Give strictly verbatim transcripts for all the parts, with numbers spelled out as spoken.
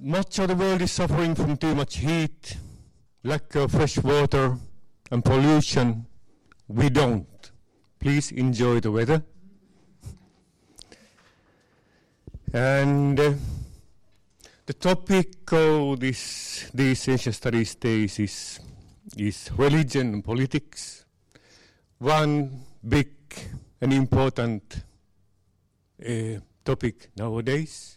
Much of the world is suffering from too much heat, lack of fresh water, and pollution. We don't. Please enjoy the weather. And uh, the topic of this, these Asian Studies Days is, is religion and politics. One big and important uh, topic nowadays.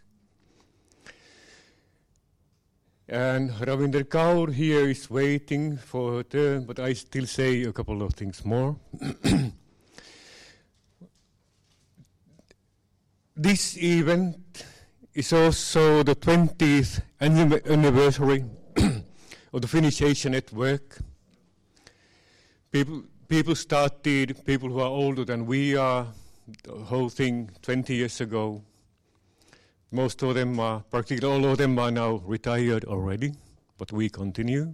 And Ravinder Kaur here is waiting for her turn, but I still say a couple of things more. This event is also the twentieth anniversary of the Finnish Asia Network. People, people started, people who are older than we are, the whole thing twenty years ago. Most of them are, practically all of them are now retired already, but we continue.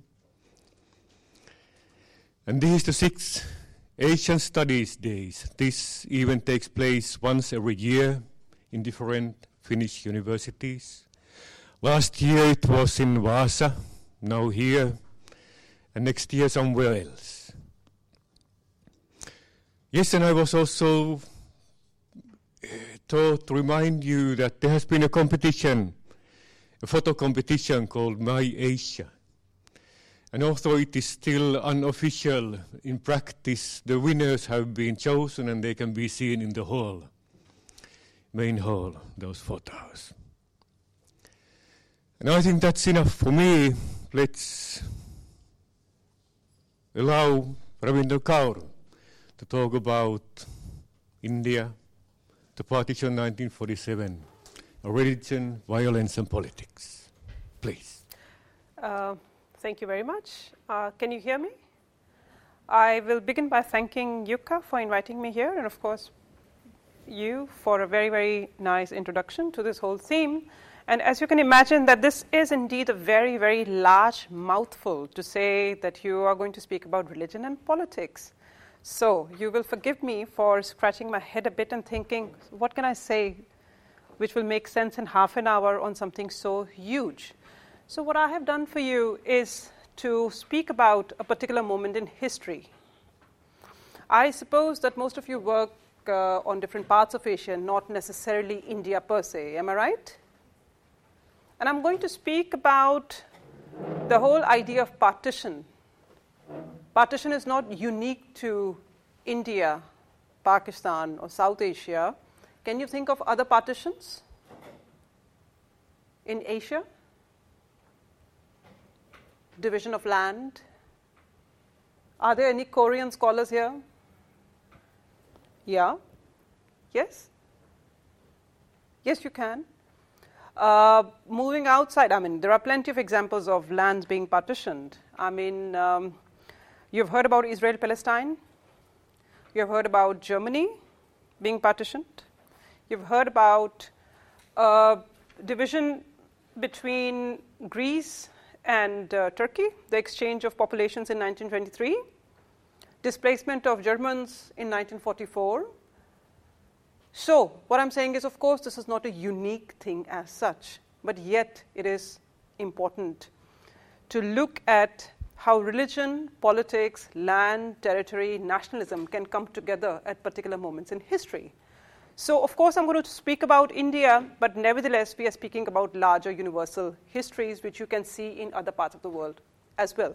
And this is the sixth Asian Studies Days. This event takes place once every year in different Finnish universities. Last year it was in Vaasa, now here, and next year somewhere else. Yes, and I was also to remind you that there has been a competition, a photo competition called My Asia. And although it is still unofficial, in practice the winners have been chosen and they can be seen in the hall, main hall, those photos. And I think that's enough for me. Let's allow Ravinder Kaur to talk about India, the partition nineteen forty-seven, religion, violence and politics. Please. Uh, thank you very much. Uh, can you hear me? I will begin by thanking Jukka for inviting me here, and of course you for a very, very nice introduction to this whole theme. And as you can imagine, that this is indeed a very, very large mouthful to say that you are going to speak about religion and politics. So you will forgive me for scratching my head a bit and thinking, what can I say which will make sense in half an hour on something so huge? So what I have done for you is to speak about a particular moment in history. I suppose that most of you work uh, on different parts of Asia, not necessarily India per se. Am I right? And I'm going to speak about the whole idea of partition. Partition is not unique to India, Pakistan, or South Asia. Can you think of other partitions in Asia? Division of land. Are there any Korean scholars here? Yeah? Yes? Yes, you can. Uh, moving outside, I mean, there are plenty of examples of lands being partitioned. I mean, um, you've heard about Israel-Palestine. You've heard about Germany being partitioned. You've heard about uh, division between Greece and uh, Turkey, the exchange of populations in nineteen twenty-three, displacement of Germans in nineteen forty-four. So what I'm saying is, of course, this is not a unique thing as such, but yet it is important to look at how religion, politics, land, territory, nationalism can come together at particular moments in history. So, of course, I'm going to speak about India, but nevertheless, we are speaking about larger universal histories, which you can see in other parts of the world as well.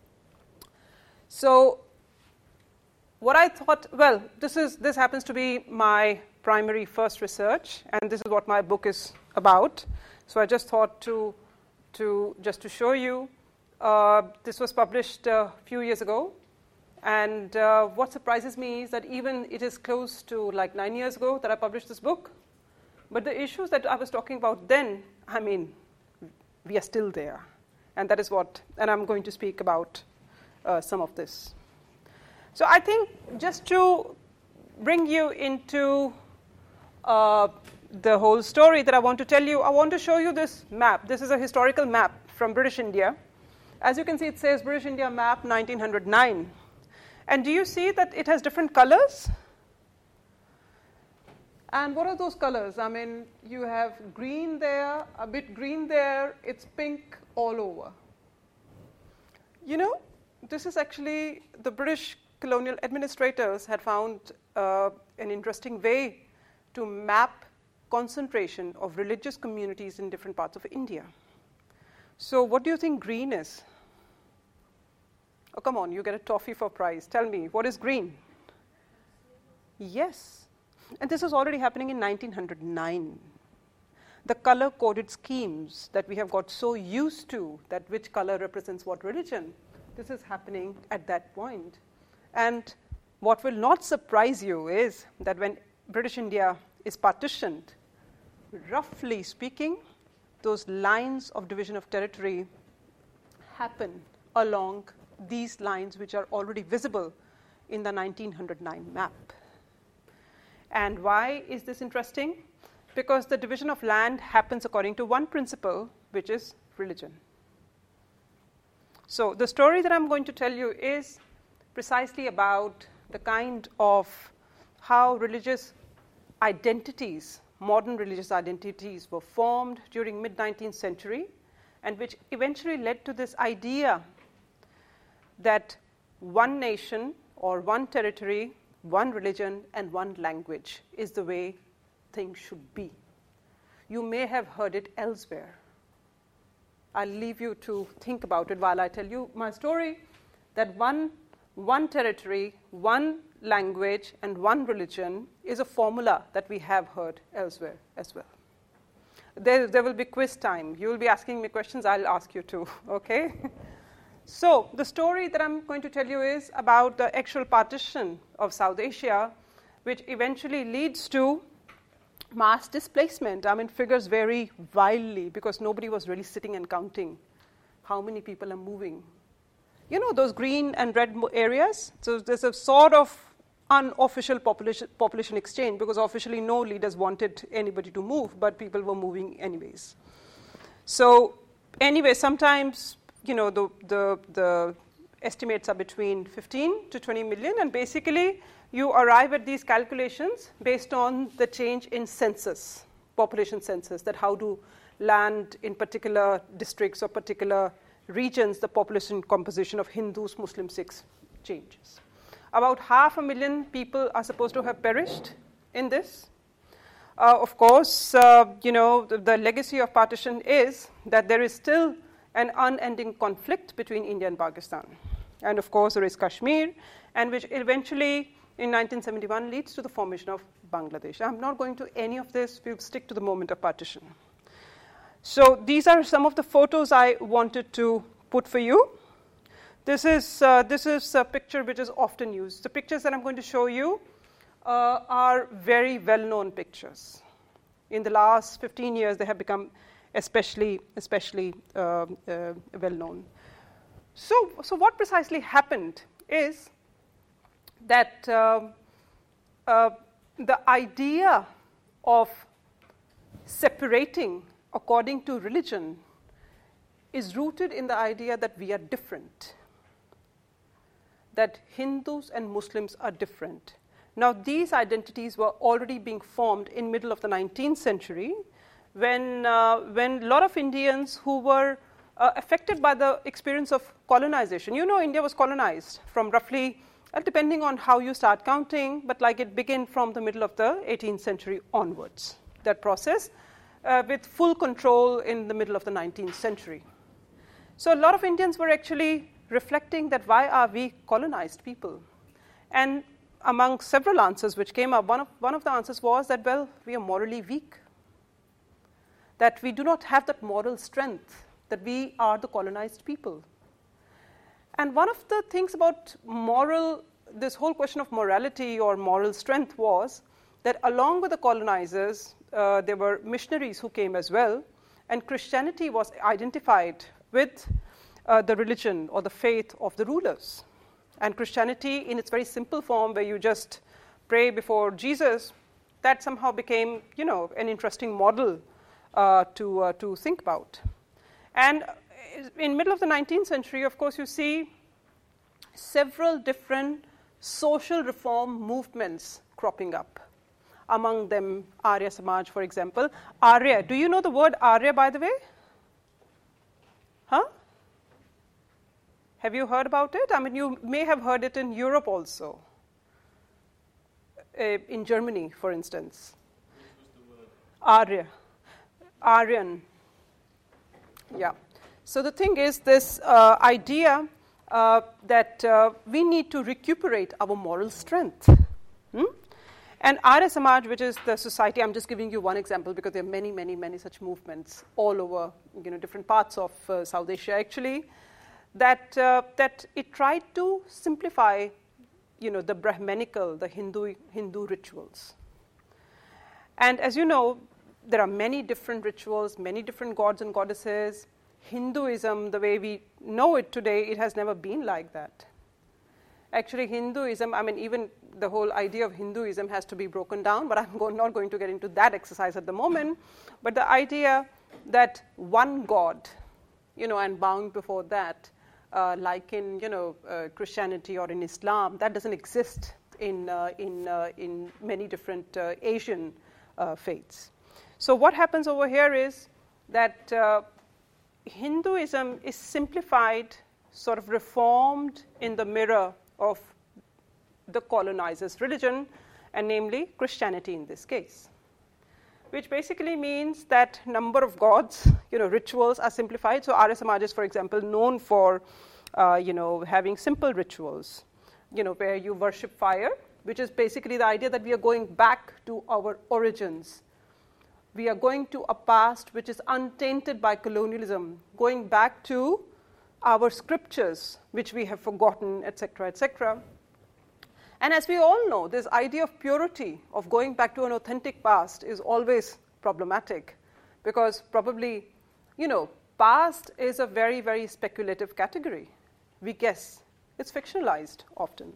So, what I thought, well, this is this happens to be my primary first research, and this is what my book is about. So, I just thought to, to just to show you. Uh, this was published a few years ago, and uh, what surprises me is that even it is close to like nine years ago that I published this book, but the issues that I was talking about then, I mean, we are still there, and that is what, and I'm going to speak about uh, some of this. So I think just to bring you into uh, the whole story that I want to tell you, I want to show you this map. This is a historical map from British India. As you can see, it says British India map nineteen oh nine. And do you see that it has different colors? And what are those colors? I mean, you have green there, a bit green there, it's pink all over. You know, this is actually, the British colonial administrators had found uh, an interesting way to map concentration of religious communities in different parts of India. So what do you think green is? Oh, come on, you get a toffee for prize. Tell me, what is green? Yes. And this was already happening in nineteen oh nine. The color-coded schemes that we have got so used to, that which color represents what religion, this is happening at that point. And what will not surprise you is that when British India is partitioned, roughly speaking, those lines of division of territory happen along these lines which are already visible in the nineteen oh nine map. And why is this interesting? Because the division of land happens according to one principle, which is religion. So the story that I'm going to tell you is precisely about the kind of how religious identities, modern religious identities, were formed during mid-nineteenth century, and which eventually led to this idea that one nation or one territory, one religion, and one language is the way things should be. You may have heard it elsewhere. I'll leave you to think about it while I tell you my story, that one, one territory, one language, and one religion is a formula that we have heard elsewhere as well. There, there will be quiz time. You will be asking me questions, I'll ask you too, okay? So the story that I'm going to tell you is about the actual partition of South Asia, which eventually leads to mass displacement. I mean, figures vary wildly because nobody was really sitting and counting how many people are moving. You know those green and red areas? So there's a sort of unofficial population, population exchange, because officially no leaders wanted anybody to move, but people were moving anyways. So anyway, sometimes, you know, the, the, the estimates are between fifteen to twenty million, and basically you arrive at these calculations based on the change in census, population census, that how do land in particular districts or particular regions, the population composition of Hindus, Muslims, Sikhs changes. About half a million people are supposed to have perished in this. Uh, of course, uh, you know, the, the legacy of partition is that there is still an unending conflict between India and Pakistan. And of course, there is Kashmir, and which eventually in nineteen seventy-one leads to the formation of Bangladesh. I'm not going to any of this, we'll stick to the moment of partition. So these are some of the photos I wanted to put for you. This is, uh, this is a picture which is often used. The pictures that I'm going to show you uh, are very well-known pictures. In the last fifteen years, they have become especially, especially uh, uh, well-known. So, so what precisely happened is that uh, uh, the idea of separating according to religion is rooted in the idea that we are different, that Hindus and Muslims are different. Now, these identities were already being formed in middle of the nineteenth century when, uh, when a lot of Indians who were uh, affected by the experience of colonization. You know, India was colonized from roughly, uh, depending on how you start counting, but like it began from the middle of the eighteenth century onwards, that process, uh, with full control in the middle of the nineteenth century. So a lot of Indians were actually reflecting that why are we colonized people? And among several answers which came up, one of, one of the answers was that, well, we are morally weak, that we do not have that moral strength, that we are the colonized people. And one of the things about moral, this whole question of morality or moral strength was that along with the colonizers, uh, there were missionaries who came as well, and Christianity was identified with uh, the religion or the faith of the rulers. And Christianity in its very simple form, where you just pray before Jesus, that somehow became, you know, an interesting model uh, to, uh, to think about. And in middle of the nineteenth century, of course, you see several different social reform movements cropping up. among them Arya Samaj, for example. Arya, do you know the word Arya, by the way? Huh? Have you heard about it? I mean, you may have heard it in Europe also, uh, in Germany, for instance. Arya, Aryan. Yeah. So the thing is this uh, idea uh, that uh, we need to recuperate our moral strength. Hmm? And Arya Samaj, which is the society, I'm just giving you one example because there are many, many, many such movements all over, you know, different parts of uh, South Asia actually, that uh, that it tried to simplify, you know, the Brahmanical, the Hindu Hindu rituals. And as you know, there are many different rituals, many different gods and goddesses. Hinduism, the way we know it today, it has never been like that. Actually, Hinduism, I mean, even the whole idea of Hinduism has to be broken down, but I'm go- not going to get into that exercise at the moment. But the idea that one God, you know, and bowing before that, uh, like in, you know, uh, Christianity or in Islam, that doesn't exist in, uh, in, uh, in many different uh, Asian uh, faiths. So what happens over here is that uh, Hinduism is simplified, sort of reformed in the mirror of the colonizer's religion, and namely Christianity in this case, which basically means that number of gods, you know, rituals are simplified. So Arya Samaj is, for example, known for, uh, you know, having simple rituals, you know, where you worship fire, which is basically the idea that we are going back to our origins. We are going to a past which is untainted by colonialism, going back to our scriptures, which we have forgotten, et cetera, et cetera. And as we all know, this idea of purity, of going back to an authentic past, is always problematic, because probably, you know, past is a very, very speculative category. We guess. It's fictionalized often.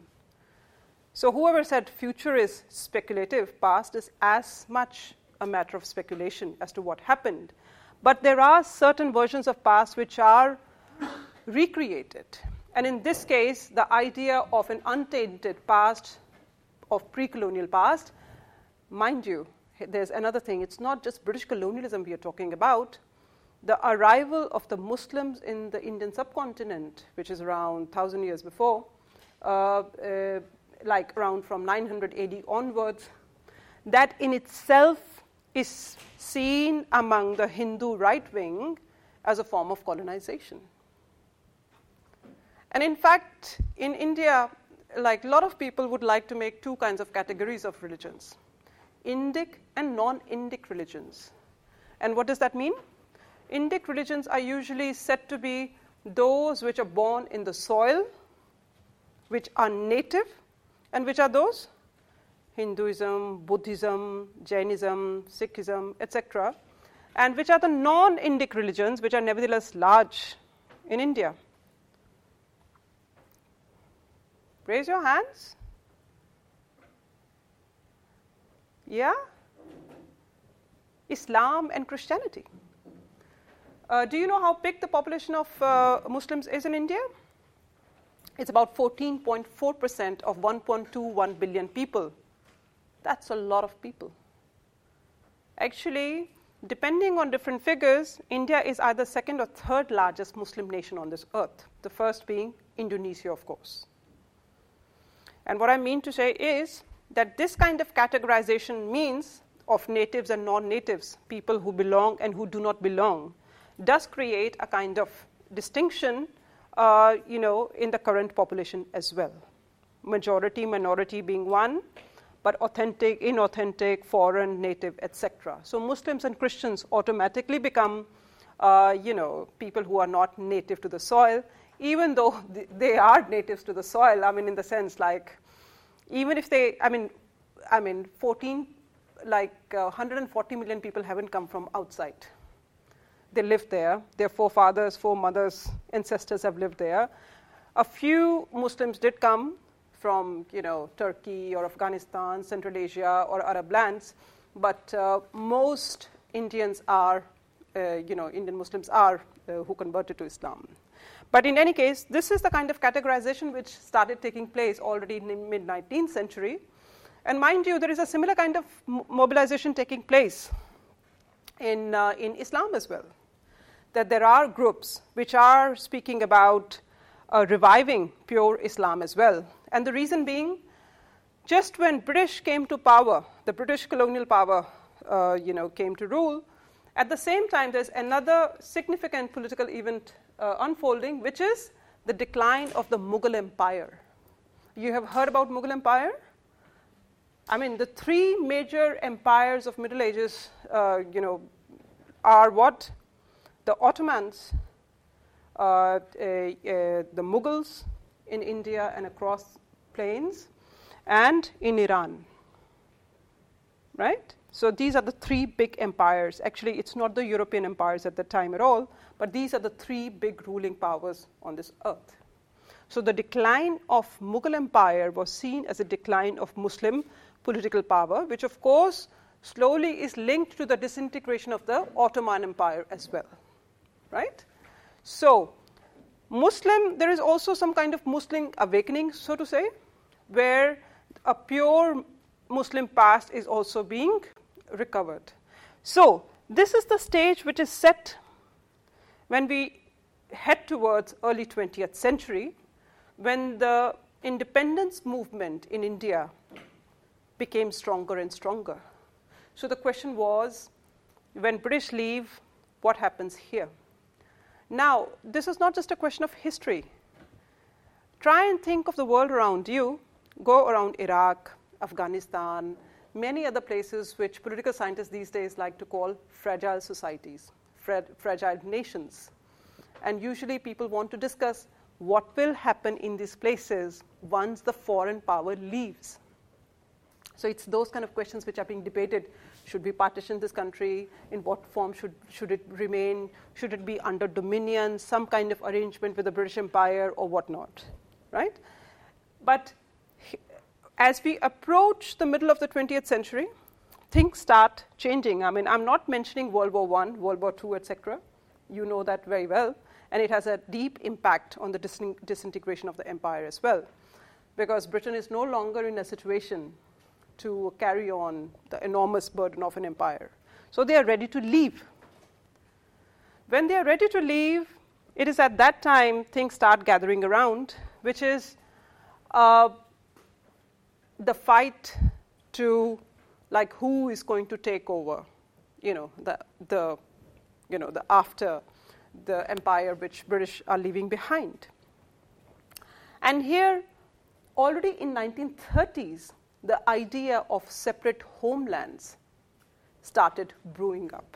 So whoever said future is speculative, past is as much a matter of speculation as to what happened. But there are certain versions of past which are recreated. And in this case, the idea of an untainted past, of pre-colonial past, mind you, there's another thing. It's not just British colonialism we are talking about. The arrival of the Muslims in the Indian subcontinent, which is around one thousand years before, uh, uh, like around from nine hundred A D onwards, that in itself is seen among the Hindu right wing as a form of colonization. And in fact, in India, like a lot of people would like to make two kinds of categories of religions, Indic and non-Indic religions. And what does that mean? Indic religions are usually said to be those which are born in the soil, which are native, and which are those? Hinduism, Buddhism, Jainism, Sikhism, et cetera, and which are the non-Indic religions, which are nevertheless large in India. Raise your hands. Yeah? Islam and Christianity. Uh, do you know how big the population of uh, Muslims is in India? It's about fourteen point four percent of one point two one billion people. That's a lot of people. Actually, depending on different figures, India is either second or third largest Muslim nation on this earth, the first being Indonesia, of course. And what I mean to say is that this kind of categorization means of natives and non-natives, people who belong and who do not belong, does create a kind of distinction, uh, you know, in the current population as well. Majority, minority being one, but authentic, inauthentic, foreign, native, et cetera. So Muslims and Christians automatically become, uh, you know, people who are not native to the soil, even though they are natives to the soil. I mean, in the sense, like, even if they, I mean, I mean, fourteen, like uh, one hundred forty million people haven't come from outside. They lived there. Their forefathers, foremothers, ancestors have lived there. A few Muslims did come from, you know, Turkey or Afghanistan, Central Asia, or Arab lands, but uh, most Indians are, uh, you know, Indian Muslims are uh, who converted to Islam. But in any case, this is the kind of categorization which started taking place already in the mid-nineteenth century, And mind you, there is a similar kind of mobilization taking place in, uh, in Islam as well, that there are groups which are speaking about uh, reviving pure Islam as well. And the reason being, just when British came to power, the British colonial power uh, you know, came to rule, at the same time there's another significant political event uh, unfolding, which is the decline of the Mughal Empire. You have heard about Mughal Empire? I mean, the three major empires of Middle Ages, uh, you know, are what? The Ottomans, uh, uh, uh, the Mughals in India and across plains, and in Iran, right? So these are the three big empires. Actually, it's not the European empires at the time at all, but these are the three big ruling powers on this earth. So the decline of Mughal Empire was seen as a decline of Muslim political power, which of course slowly is linked to the disintegration of the Ottoman Empire as well, right? So Muslim, there is also some kind of Muslim awakening, so to say, where a pure Muslim past is also being recovered. So this is the stage which is set when we head towards early twentieth century, when the independence movement in India became stronger and stronger. So the question was, when British leave, what happens here? Now, this is not just a question of history. Try and think of the world around you. Go around Iraq, Afghanistan, many other places which political scientists these days like to call fragile societies, fra- fragile nations. And usually people want to discuss what will happen in these places once the foreign power leaves. So it's those kind of questions which are being debated. Should we partition this country? In what form should, should it remain? Should it be under dominion, some kind of arrangement with the British Empire or whatnot, right? But as we approach the middle of the twentieth century, things start changing. I mean, I'm not mentioning World War One, World War Two, et cetera. You know that very well. And it has a deep impact on the dis- disintegration of the empire as well, because Britain is no longer in a situation to carry on the enormous burden of an empire. So they are ready to leave. When they are ready to leave, it is at that time things start gathering around, which is uh, the fight to, like, who is going to take over, you know, the the, you know, the after the empire which British are leaving behind. And here, already in nineteen thirties, the idea of separate homelands started brewing up.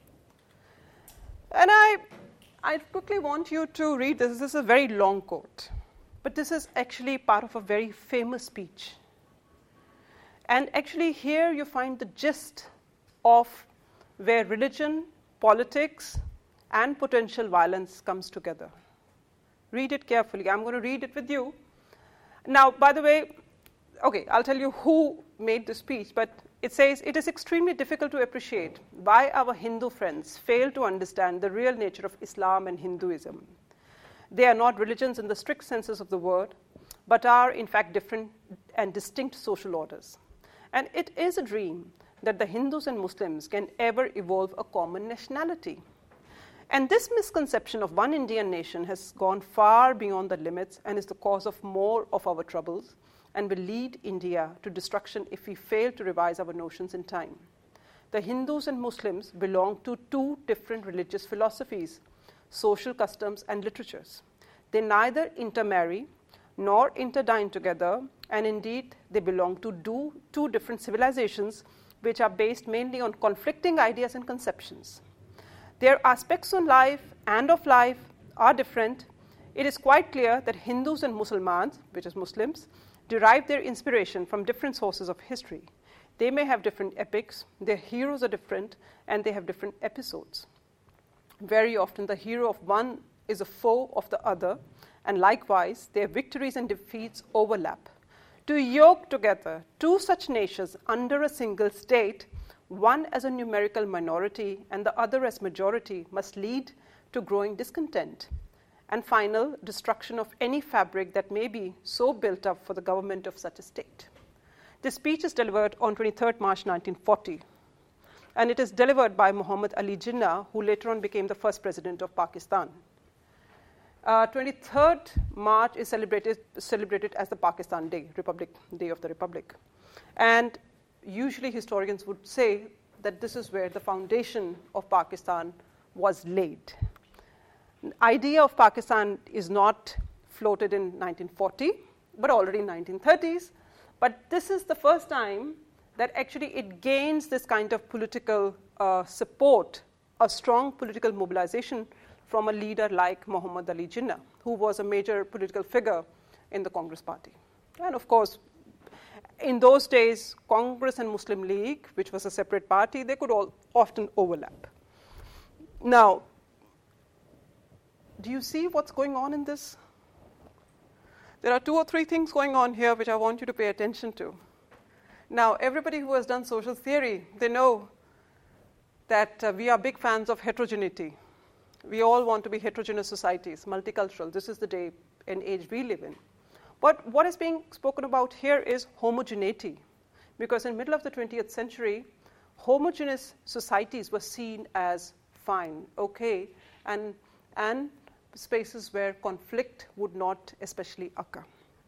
And I, I quickly want you to read this. This is a very long quote, but this is actually part of a very famous speech. And actually here you find the gist of where religion, politics, and potential violence comes together. Read it carefully. I'm going to read it with you. Now, by the way, okay, I'll tell you who made the speech, but it says, it is extremely difficult to appreciate why our Hindu friends fail to understand the real nature of Islam and Hinduism. They are not religions in the strict senses of the word, but are in fact different and distinct social orders. And it is a dream that the Hindus and Muslims can ever evolve a common nationality. And this misconception of one Indian nation has gone far beyond the limits and is the cause of more of our troubles, and will lead India to destruction if we fail to revise our notions in time. The Hindus and Muslims belong to two different religious philosophies, social customs, and literatures. They neither intermarry nor interdine together, and indeed they belong to do, two different civilizations which are based mainly on conflicting ideas and conceptions. Their aspects on life and of life are different. It is quite clear that Hindus and Muslims, which is Muslims, derive their inspiration from different sources of history. They may have different epics, their heroes are different, and they have different episodes. Very often the hero of one is a foe of the other, and likewise their victories and defeats overlap. To yoke together two such nations under a single state, one as a numerical minority and the other as majority, must lead to growing discontent and final destruction of any fabric that may be so built up for the government of such a state. This speech is delivered on twenty-third March nineteen forty, and it is delivered by Muhammad Ali Jinnah, who later on became the first president of Pakistan. Uh, twenty-third March is celebrated, celebrated as the Pakistan Day, Republic Day of the Republic. And usually historians would say that this is where the foundation of Pakistan was laid. The idea of Pakistan is not floated in nineteen forty, but already in nineteen thirties. But this is the first time that actually it gains this kind of political uh, support, a strong political mobilization from a leader like Muhammad Ali Jinnah, who was a major political figure in the Congress party. And of course, in those days, Congress and Muslim League, which was a separate party, they could all often overlap. Now, do you see what's going on in this? There are two or three things going on here which I want you to pay attention to. Now, everybody who has done social theory, they know that uh, we are big fans of heterogeneity. We all want to be heterogeneous societies, multicultural. This is the day and age we live in. But what is being spoken about here is homogeneity, because in the middle of the twentieth century, homogeneous societies were seen as fine, okay, and, and spaces where conflict would not especially occur.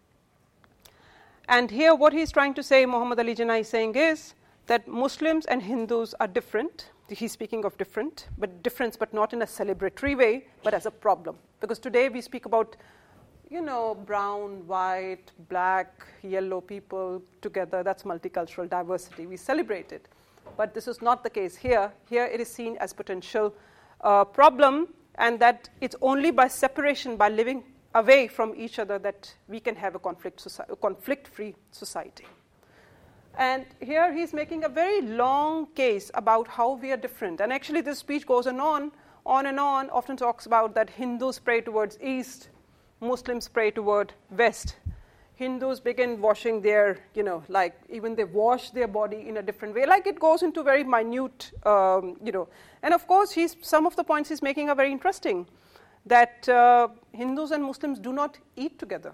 And here what he's trying to say, Muhammad Ali Jinnah is saying is that Muslims and Hindus are different. He's speaking of different, but difference, but not in a celebratory way, but as a problem. Because today we speak about, you know, brown, white, black, yellow people together. That's multicultural diversity. We celebrate it. But this is not the case here. Here it is seen as potential uh, problem, and that it's only by separation, by living away from each other, that we can have a conflict soci- conflict-free society. And here he's making a very long case about how we are different. And actually this speech goes on, on, on and on, often talks about that Hindus pray towards east, Muslims pray toward west. Hindus begin washing their, you know, like even they wash their body in a different way. Like it goes into very minute, um, you know. And of course, he's, some of the points he's making are very interesting, that uh, Hindus and Muslims do not eat together.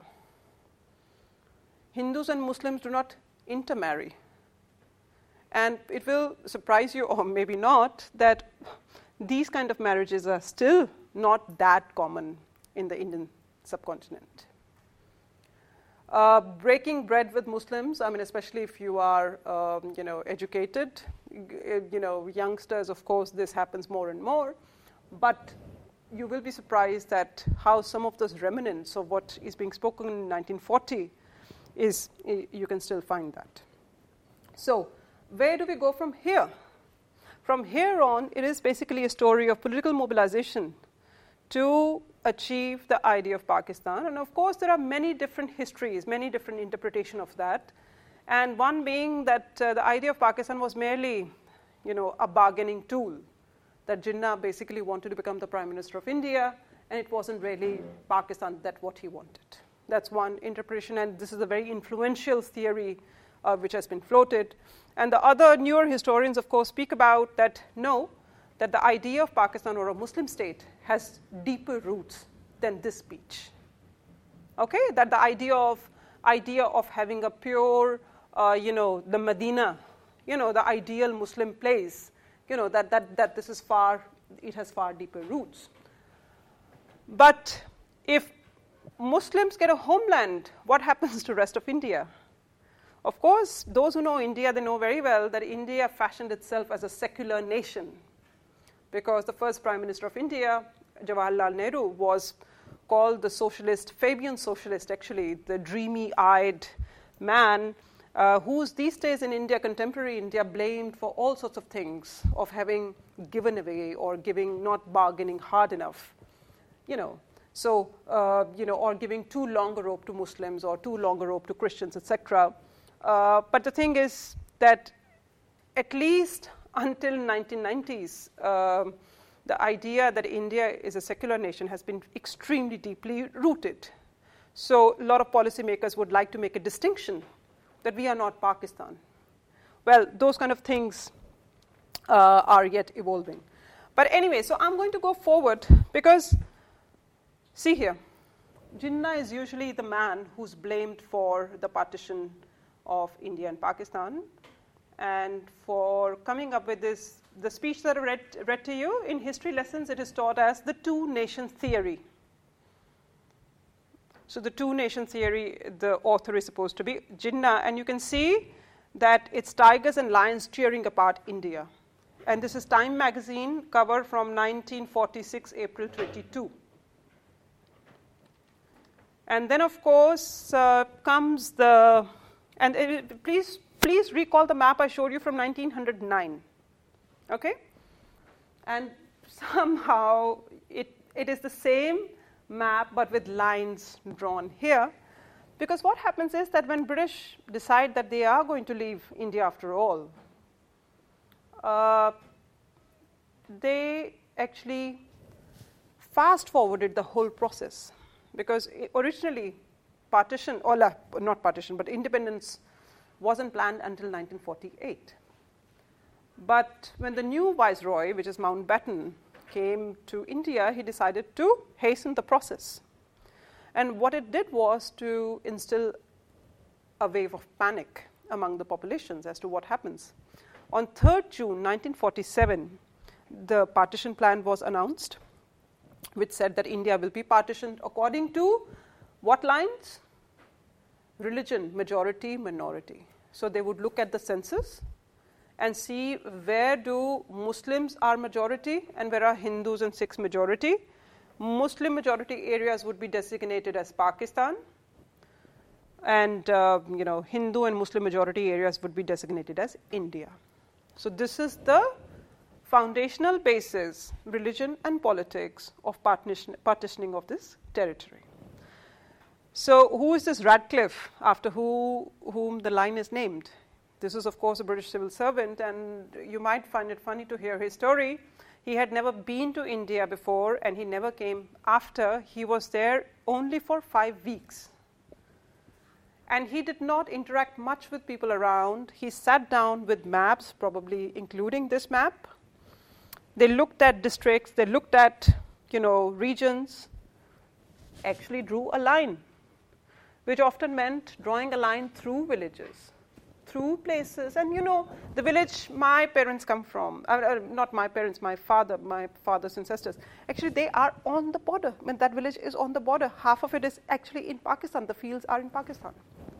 Hindus and Muslims do not intermarry. And it will surprise you, or maybe not, that these kind of marriages are still not that common in the Indian subcontinent. Uh, breaking bread with Muslims, I mean, especially if you are, um, you know, educated, you know, youngsters, of course, this happens more and more. But you will be surprised at how some of those remnants of what is being spoken in nineteen forty is, you can still find that. So, where do we go from here? From here on, it is basically a story of political mobilization to achieve the idea of Pakistan. And of course, there are many different histories, many different interpretations of that. And one being that uh, the idea of Pakistan was merely, you know, a bargaining tool, that Jinnah basically wanted to become the Prime Minister of India, and it wasn't really Pakistan that what he wanted. That's one interpretation, and this is a very influential theory uh, which has been floated. And the other newer historians, of course, speak about that, no, that the idea of Pakistan or a Muslim state has deeper roots than this speech. Okay, that the idea of idea of having a pure, uh, you know, the Medina, you know, the ideal Muslim place, you know, that that that this is far, it has far deeper roots. But if Muslims get a homeland, what happens to the rest of India? Of course, those who know India, they know very well that India fashioned itself as a secular nation, because the first Prime Minister of India, Jawaharlal Nehru, was called the socialist, Fabian socialist, actually, the dreamy-eyed man, uh, who's these days in India, contemporary India, blamed for all sorts of things, of having given away or giving, not bargaining hard enough, you know. So, uh, you know, or giving too long a rope to Muslims or too long a rope to Christians, et cetera. Uh, but the thing is that at least until nineteen nineties, um, the idea that India is a secular nation has been extremely deeply rooted. So a lot of policymakers would like to make a distinction that we are not Pakistan. Well, those kind of things uh, are yet evolving. But anyway, so I'm going to go forward because, see here, Jinnah is usually the man who's blamed for the partition of India and Pakistan, and for coming up with this, the speech that I read, read to you. In history lessons, it is taught as the two-nation theory. So the two-nation theory, the author is supposed to be Jinnah, and you can see that it's tigers and lions tearing apart India. And this is Time magazine cover from nineteen forty-six, April twenty-second. And then, of course, uh, comes the, and it, please, please recall the map I showed you from nineteen oh nine, okay? And somehow it, it is the same map but with lines drawn here, because what happens is that when British decide that they are going to leave India after all, uh, they actually fast forwarded the whole process. Because originally, partition, or not partition, but independence wasn't planned until nineteen forty-eight. But when the new viceroy, which is Mountbatten, came to India, he decided to hasten the process. And what it did was to instill a wave of panic among the populations as to what happens. On third June nineteen forty-seven, the partition plan was announced, which said that India will be partitioned according to what lines? Religion, majority, minority. So they would look at the census and see where do Muslims are majority and where are Hindus and Sikhs majority. Muslim majority areas would be designated as Pakistan, and uh, you know, Hindu and Muslim majority areas would be designated as India. So this is the foundational basis, religion and politics, of partition, partitioning of this territory. So who is this Radcliffe, after who, whom the line is named? This is, of course, a British civil servant, and you might find it funny to hear his story. He had never been to India before, and he never came after. He was there only for five weeks. And he did not interact much with people around. He sat down with maps, probably including this map. They looked at districts, they looked at, you know, regions, actually drew a line, which often meant drawing a line through villages, through places. And, you know, the village my parents come from, uh, uh, not my parents, my father, my father's ancestors, actually they are on the border. I mean, that village is on the border. Half of it is actually in Pakistan. The fields are in Pakistan.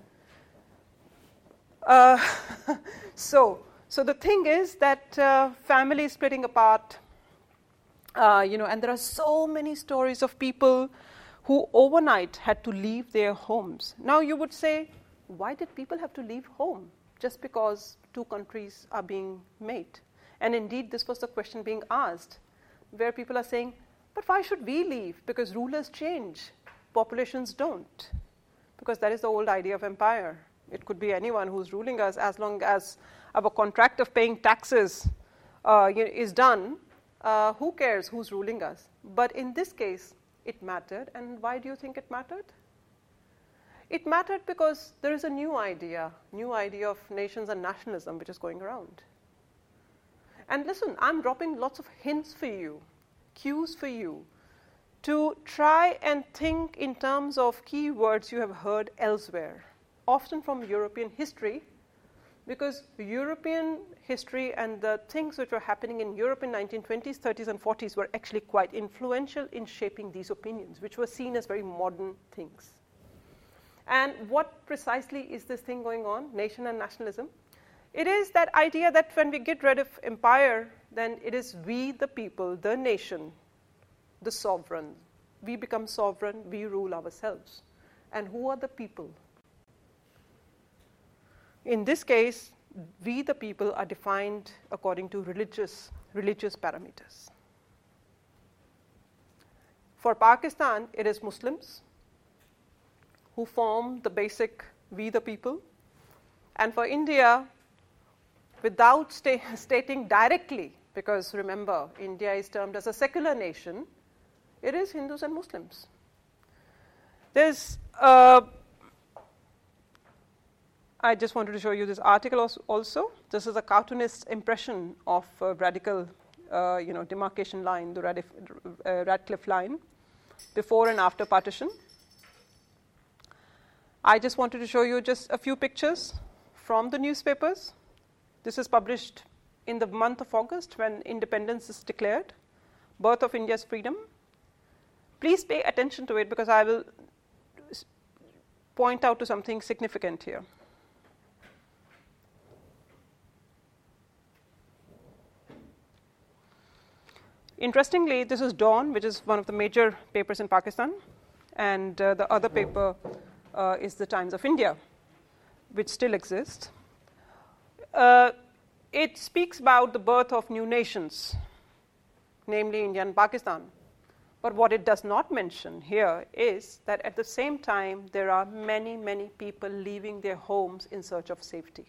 Uh, so, so the thing is that uh, families splitting apart, uh, you know, and there are so many stories of people who overnight had to leave their homes. Now you would say, why did people have to leave home? Just because two countries are being made. And indeed, this was the question being asked, where people are saying, but why should we leave? Because rulers change, populations don't. Because that is the old idea of empire. It could be anyone who's ruling us, as long as our contract of paying taxes uh, is done, uh, who cares who's ruling us? But in this case, it mattered. And why do you think it mattered? It mattered because there is a new idea, new idea of nations and nationalism which is going around. And listen, I'm dropping lots of hints for you, cues for you, to try and think in terms of keywords you have heard elsewhere, often from European history, because European history and the things which were happening in Europe in nineteen twenties, thirties, and forties were actually quite influential in shaping these opinions, which were seen as very modern things. And what precisely is this thing going on, nation and nationalism? It is that idea that when we get rid of empire, then it is we, the people, the nation, the sovereign. We become sovereign, we rule ourselves. And who are the people? In this case, we, the people, are defined according to religious, religious parameters. For Pakistan, it is Muslims who form the basic we, the people. And for India, without sta- stating directly, because remember, India is termed as a secular nation, it is Hindus and Muslims. There's uh, I just wanted to show you this article also. This is a cartoonist's impression of uh, radical, uh, you know, demarcation line, the Radif- uh, Radcliffe line, before and after partition. I just wanted to show you just a few pictures. from the newspapers. This is published in the month of August when independence is declared, birth of India's freedom. Please pay attention to it because I will point out to something significant here. Interestingly, this is Dawn, which is one of the major papers in Pakistan, and uh, the other paper uh, is the Times of India, which still exists. Uh, it speaks about the birth of new nations, namely India and Pakistan. But what it does not mention here is that at the same time, there are many, many people leaving their homes in search of safety.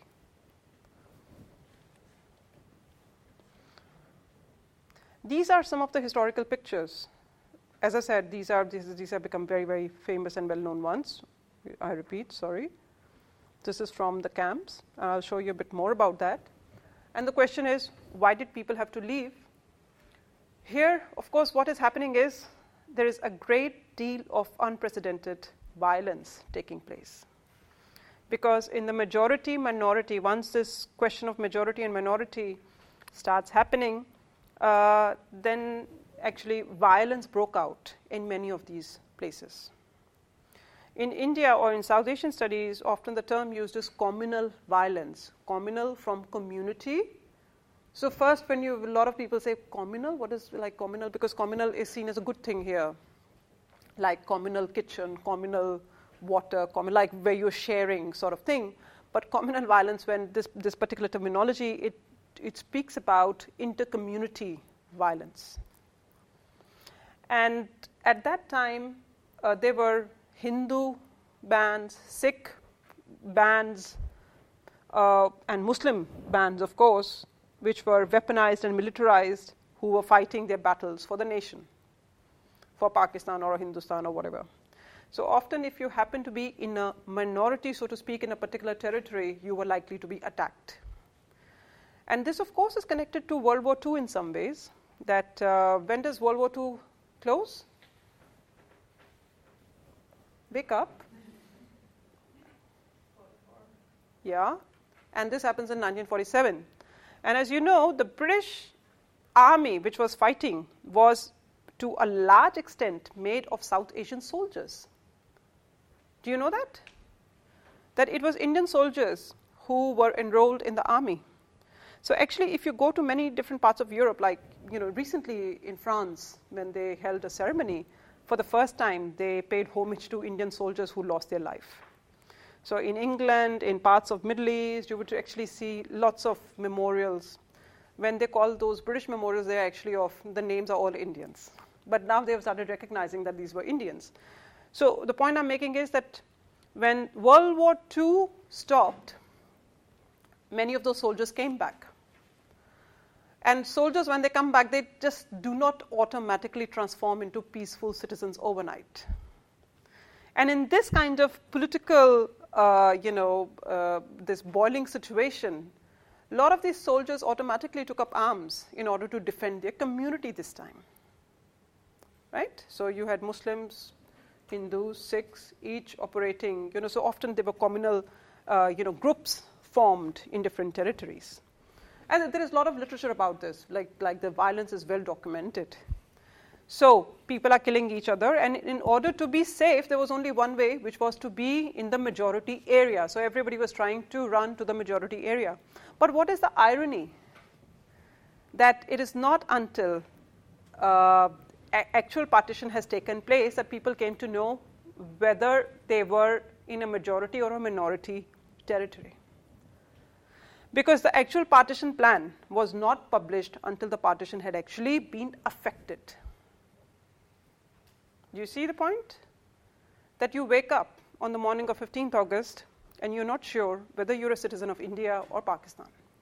These are some of the historical pictures. As I said, these are these, these have become very, very famous and well-known ones. I repeat, sorry. This is from the camps. I'll show you a bit more about that. And the question is, why did people have to leave? Here, of course, what is happening is there is a great deal of unprecedented violence taking place. Because in the majority-minority, once this question of majority and minority starts happening, Uh, then actually violence broke out in many of these places. In India or in South Asian studies, often the term used is communal violence, communal from community. So first when you, a lot of people say communal, what is like communal? Because communal is seen as a good thing here, like communal kitchen, communal water, communal, like where you're sharing sort of thing. But communal violence, when this, this particular terminology, it it speaks about inter-community violence. And at that time, uh, there were Hindu bands, Sikh bands, uh, and Muslim bands, of course, which were weaponized and militarized, who were fighting their battles for the nation, for Pakistan or Hindustan or whatever. So often if you happen to be in a minority, so to speak, in a particular territory, you were likely to be attacked. And this, of course, is connected to World War Two in some ways, that uh, when does World War Two close? Wake up. Yeah. And this happens in nineteen forty-seven. And as you know, the British army, which was fighting, was to a large extent made of South Asian soldiers. Do you know that? That it was Indian soldiers who were enrolled in the army. So actually, if you go to many different parts of Europe, like you know, recently in France, when they held a ceremony, for the first time, they paid homage to Indian soldiers who lost their life. So in England, in parts of Middle East, you would actually see lots of memorials. When they call those British memorials, they're actually of, the names are all Indians. But now they have started recognizing that these were Indians. So the point I'm making is that when World War Two stopped, many of those soldiers came back. And soldiers, when they come back, they just do not automatically transform into peaceful citizens overnight. And in this kind of political, uh, you know, uh, this boiling situation, a lot of these soldiers automatically took up arms in order to defend their community this time. Right? So you had Muslims, Hindus, Sikhs, each operating, you know, so often they were communal, uh, you know, groups formed in different territories. And there is a lot of literature about this, like, like the violence is well documented. So people are killing each other, and in order to be safe, there was only one way, which was to be in the majority area. So everybody was trying to run to the majority area. But what is the irony? That it is not until uh, a- actual partition has taken place that people came to know whether they were in a majority or a minority territory. Because the actual partition plan was not published until the partition had actually been affected. Do you see the point? That you wake up on the morning of fifteenth August and you're not sure whether you're a citizen of India or Pakistan.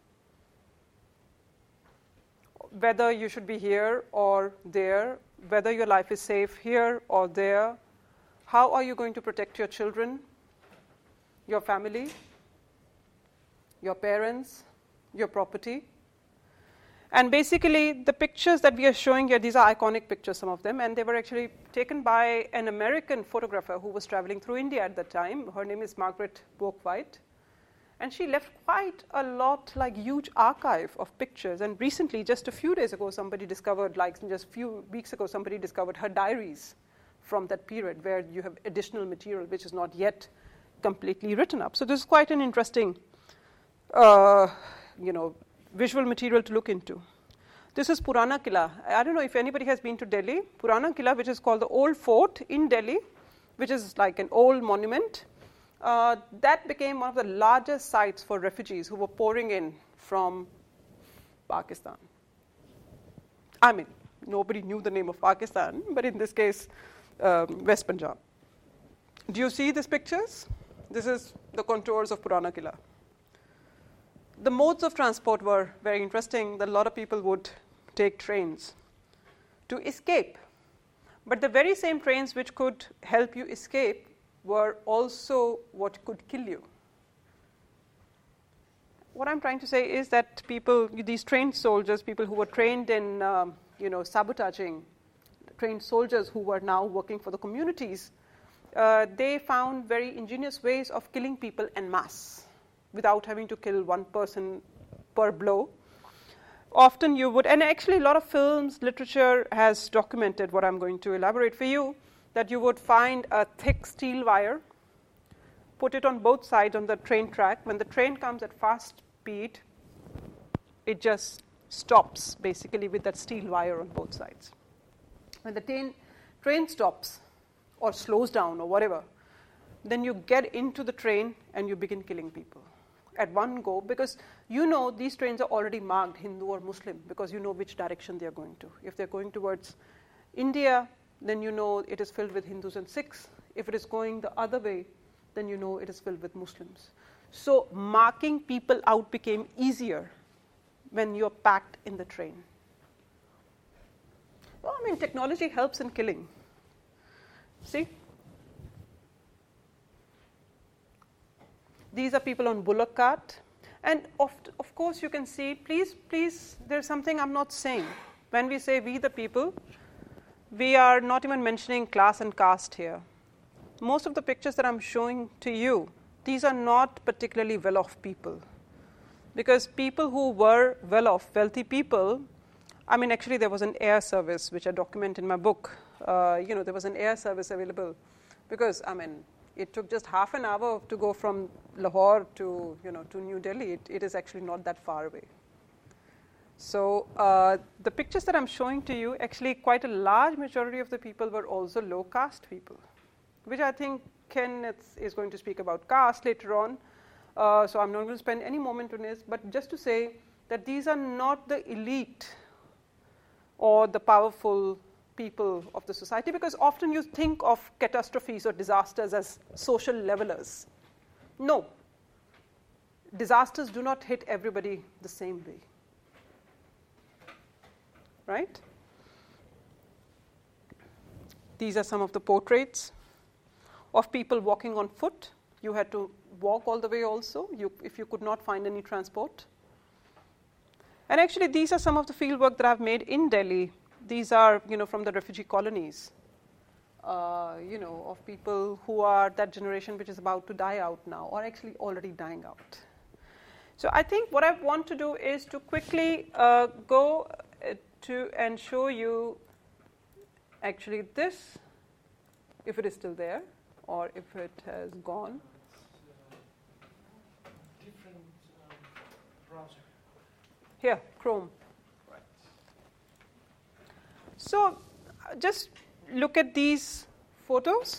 Whether you should be here or there, whether your life is safe here or there. How are you going to protect your children, your family, your parents, your property? And basically, the pictures that we are showing here, these are iconic pictures, some of them, and they were actually taken by an American photographer who was traveling through India at that time. Her name is Margaret Bourke-White. And she left quite a lot, like huge archive of pictures. And recently, just a few days ago, somebody discovered, like just a few weeks ago, somebody discovered her diaries from that period where you have additional material which is not yet completely written up. So this is quite an interesting, uh, you know, visual material to look into. This is Purana Kila. I don't know if anybody has been to Delhi. Purana Kila, which is called the Old Fort in Delhi, which is like an old monument. Uh, that became one of the largest sites for refugees who were pouring in from Pakistan. I mean, nobody knew the name of Pakistan, but in this case, um, West Punjab. Do you see these pictures? This is the contours of Purana Kila. The modes of transport were very interesting. A lot of people would take trains to escape. But the very same trains which could help you escape were also what could kill you. What I'm trying to say is that people, these trained soldiers, people who were trained in, um, you know, sabotaging, trained soldiers who were now working for the communities, uh, they found very ingenious ways of killing people en masse without having to kill one person per blow. Often you would, and actually a lot of films, literature has documented what I'm going to elaborate for you, that you would find a thick steel wire, put it on both sides on the train track. When the train comes at fast speed, it just stops basically with that steel wire on both sides. When the train, train stops or slows down or whatever, then you get into the train and you begin killing people at one go, because you know these trains are already marked Hindu or Muslim, because you know which direction they are going to. If they're going towards India, then you know it is filled with Hindus and Sikhs. If it is going the other way, then you know it is filled with Muslims. So marking people out became easier when you're packed in the train. Well, I mean, technology helps in killing. See? These are people on bullock cart. And of, of course you can see, please, please, there's something I'm not saying. When we say we the people, we are not even mentioning class and caste here. Most of the pictures that I'm showing to you, these are not particularly well-off people. Because people who were well-off, wealthy people, I mean, actually there was an air service, which I document in my book. Uh, you know, there was an air service available. Because, I mean, it took just half an hour to go from Lahore to, you know, to New Delhi. It, it is actually not that far away. So uh, the pictures that I'm showing to you, actually quite a large majority of the people were also low caste people, which I think Ken is going to speak about caste later on. Uh, so I'm not going to spend any moment on this, but just to say that these are not the elite or the powerful people of the society, because often you think of catastrophes or disasters as social levelers. No. Disasters do not hit everybody the same way. Right? These are some of the portraits of people walking on foot. You had to walk all the way also, you, if you could not find any transport. And actually, these are some of the field work that I've made in Delhi. These are, you know, from the refugee colonies, uh, you know, of people who are that generation which is about to die out now, or actually already dying out. So I think what I want to do is to quickly uh, go uh, to and show you actually this, if it is still there, or if it has gone. Different um, browser. Here, Chrome. Right. So uh, just look at these photos.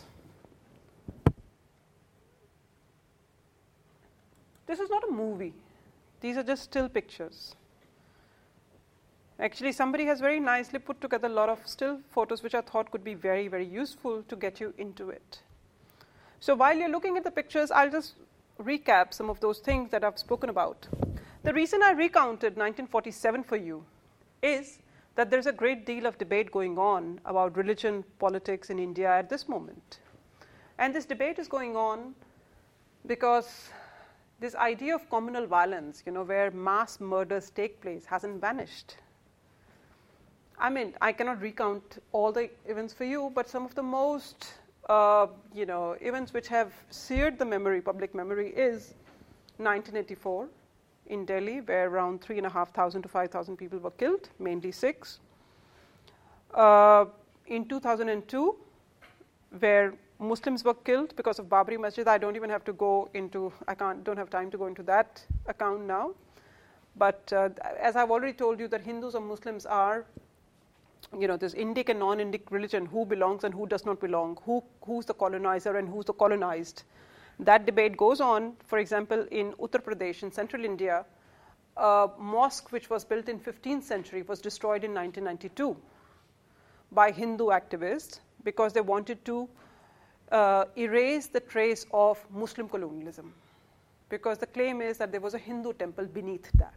This is not a movie. These are just still pictures. Actually, somebody has very nicely put together a lot of still photos which I thought could be very, very useful to get you into it. So while you're looking at the pictures, I'll just recap some of those things that I've spoken about. The reason I recounted nineteen forty-seven for you is that there's a great deal of debate going on about religion, politics in India at this moment. And this debate is going on because this idea of communal violence, you know, where mass murders take place, hasn't vanished. I mean, I cannot recount all the events for you, but some of the most, uh, you know, events which have seared the memory, public memory, is nineteen eighty-four in Delhi, where around three and a half thousand to five thousand people were killed, mainly Sikhs. Uh, in two thousand two, where Muslims were killed because of Babri Masjid. I don't even have to go into, I can't, don't have time to go into that account now. But uh, as I've already told you, that Hindus or Muslims are, you know, this Indic and non-Indic religion, who belongs and who does not belong, who who's the colonizer and who's the colonized. That debate goes on. For example, in Uttar Pradesh, in central India, a mosque which was built in fifteenth century was destroyed in nineteen ninety-two by Hindu activists because they wanted to uh, erase the trace of Muslim colonialism, because the claim is that there was a Hindu temple beneath that.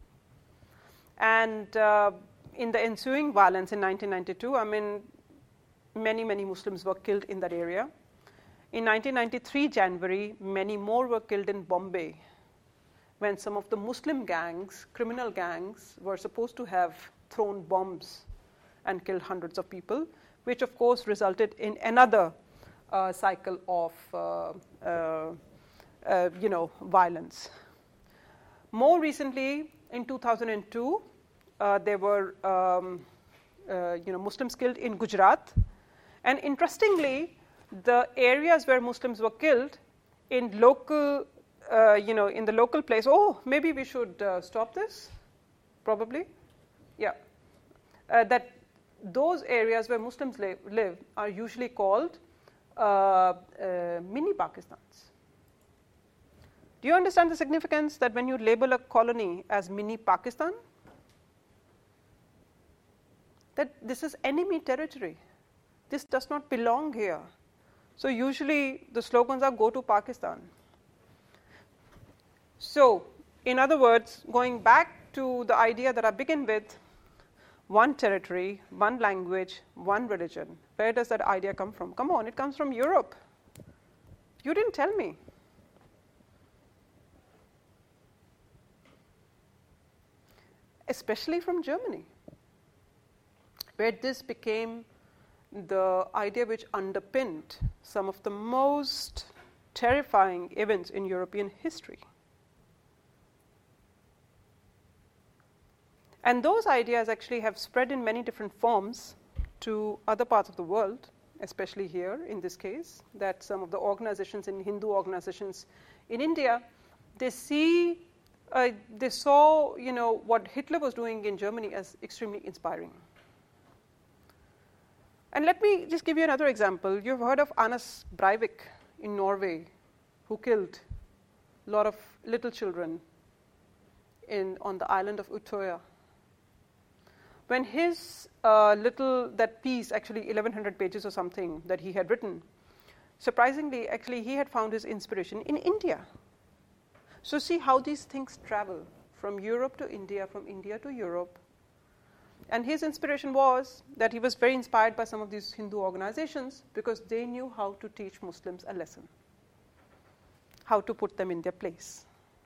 And uh, in the ensuing violence in nineteen ninety-two, I mean, many, many Muslims were killed in that area. In nineteen ninety-three, January, many more were killed in Bombay, when some of the Muslim gangs, criminal gangs, were supposed to have thrown bombs and killed hundreds of people, which of course resulted in another uh, cycle of uh, uh, uh, you know, violence. More recently, in two thousand two, uh, there were um, uh, you know, Muslims killed in Gujarat, and interestingly, the areas where Muslims were killed in local, uh, you know, in the local place. Oh, maybe we should uh, stop this. Probably, yeah. Uh, that those areas where Muslims live, live are usually called uh, uh, mini Pakistans. Do you understand the significance that when you label a colony as mini Pakistan, that this is enemy territory? This does not belong here. So usually the slogans are "Go to Pakistan." So, in other words, going back to the idea that I begin with, one territory, one language, one religion. Where does that idea come from? Come on, it comes from Europe. You didn't tell me. Especially from Germany, where this became the idea which underpinned some of the most terrifying events in European history. And those ideas actually have spread in many different forms to other parts of the world, especially here in this case, that some of the organizations in Hindu organizations in India, they see, uh, they saw, you know, what Hitler was doing in Germany as extremely inspiring. And let me just give you another example. You've heard of Anders Breivik in Norway, who killed a lot of little children in, on the island of Utøya. When his uh, little, that piece, actually eleven hundred pages or something that he had written, surprisingly, actually he had found his inspiration in India. So see how these things travel from Europe to India, from India to Europe. And his inspiration was that he was very inspired by some of these Hindu organizations because they knew how to teach Muslims a lesson, how to put them in their place,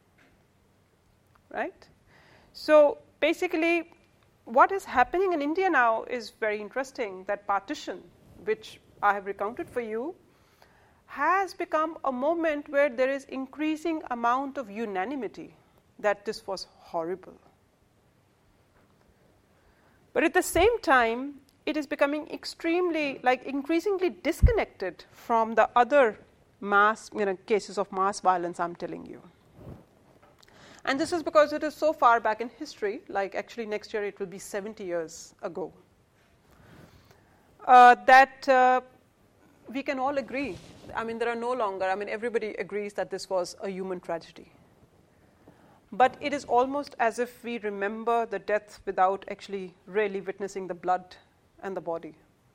right? So basically, what is happening in India now is very interesting. That partition, which I have recounted for you, has become a moment where there is increasing amount of unanimity that this was horrible. But at the same time, it is becoming extremely, like increasingly disconnected from the other mass, you know, cases of mass violence I'm telling you. And this is because it is so far back in history, like actually next year it will be seventy years ago, uh, that uh, we can all agree. I mean, there are no longer, I mean, everybody agrees that this was a human tragedy. But it is almost as if we remember the death without actually really witnessing the blood and the body.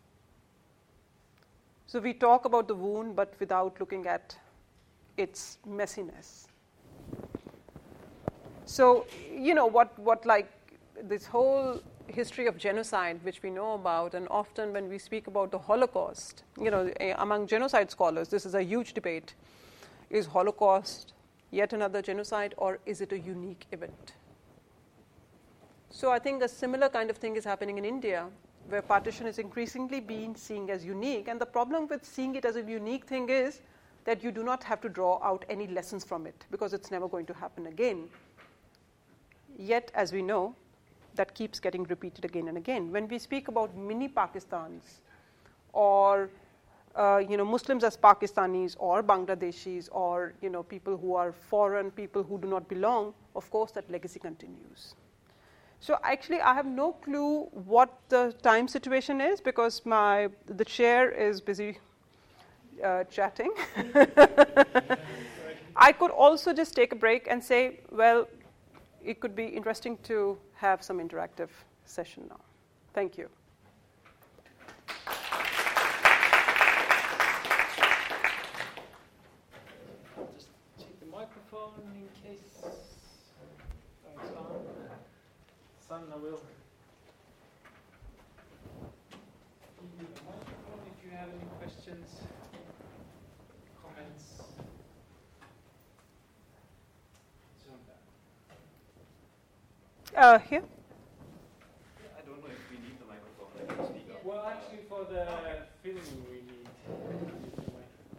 So we talk about the wound, but without looking at its messiness. So, you know, what, what like this whole history of genocide, which we know about, and often when we speak about the Holocaust, you know, among genocide scholars, this is a huge debate. Is Holocaust yet another genocide, or is it a unique event? So I think a similar kind of thing is happening in India, where partition is increasingly being seen as unique. And the problem with seeing it as a unique thing is that you do not have to draw out any lessons from it because it's never going to happen again. Yet, as we know, that keeps getting repeated again and again. When we speak about mini Pakistans or uh, you know, Muslims as Pakistanis or Bangladeshis or you know, people who are foreign, people who do not belong, of course that legacy continues. So actually I have no clue what the time situation is because my the chair is busy uh, chatting. I could also just take a break and say, well, it could be interesting to have some interactive session now. Thank you. Just take the microphone in case oh, it's on. Sanna will give you the microphone if you have any questions, comments. Uh, here? I don't know if we need the microphone. I can speak up. Well, actually, for the filming, we need the microphone.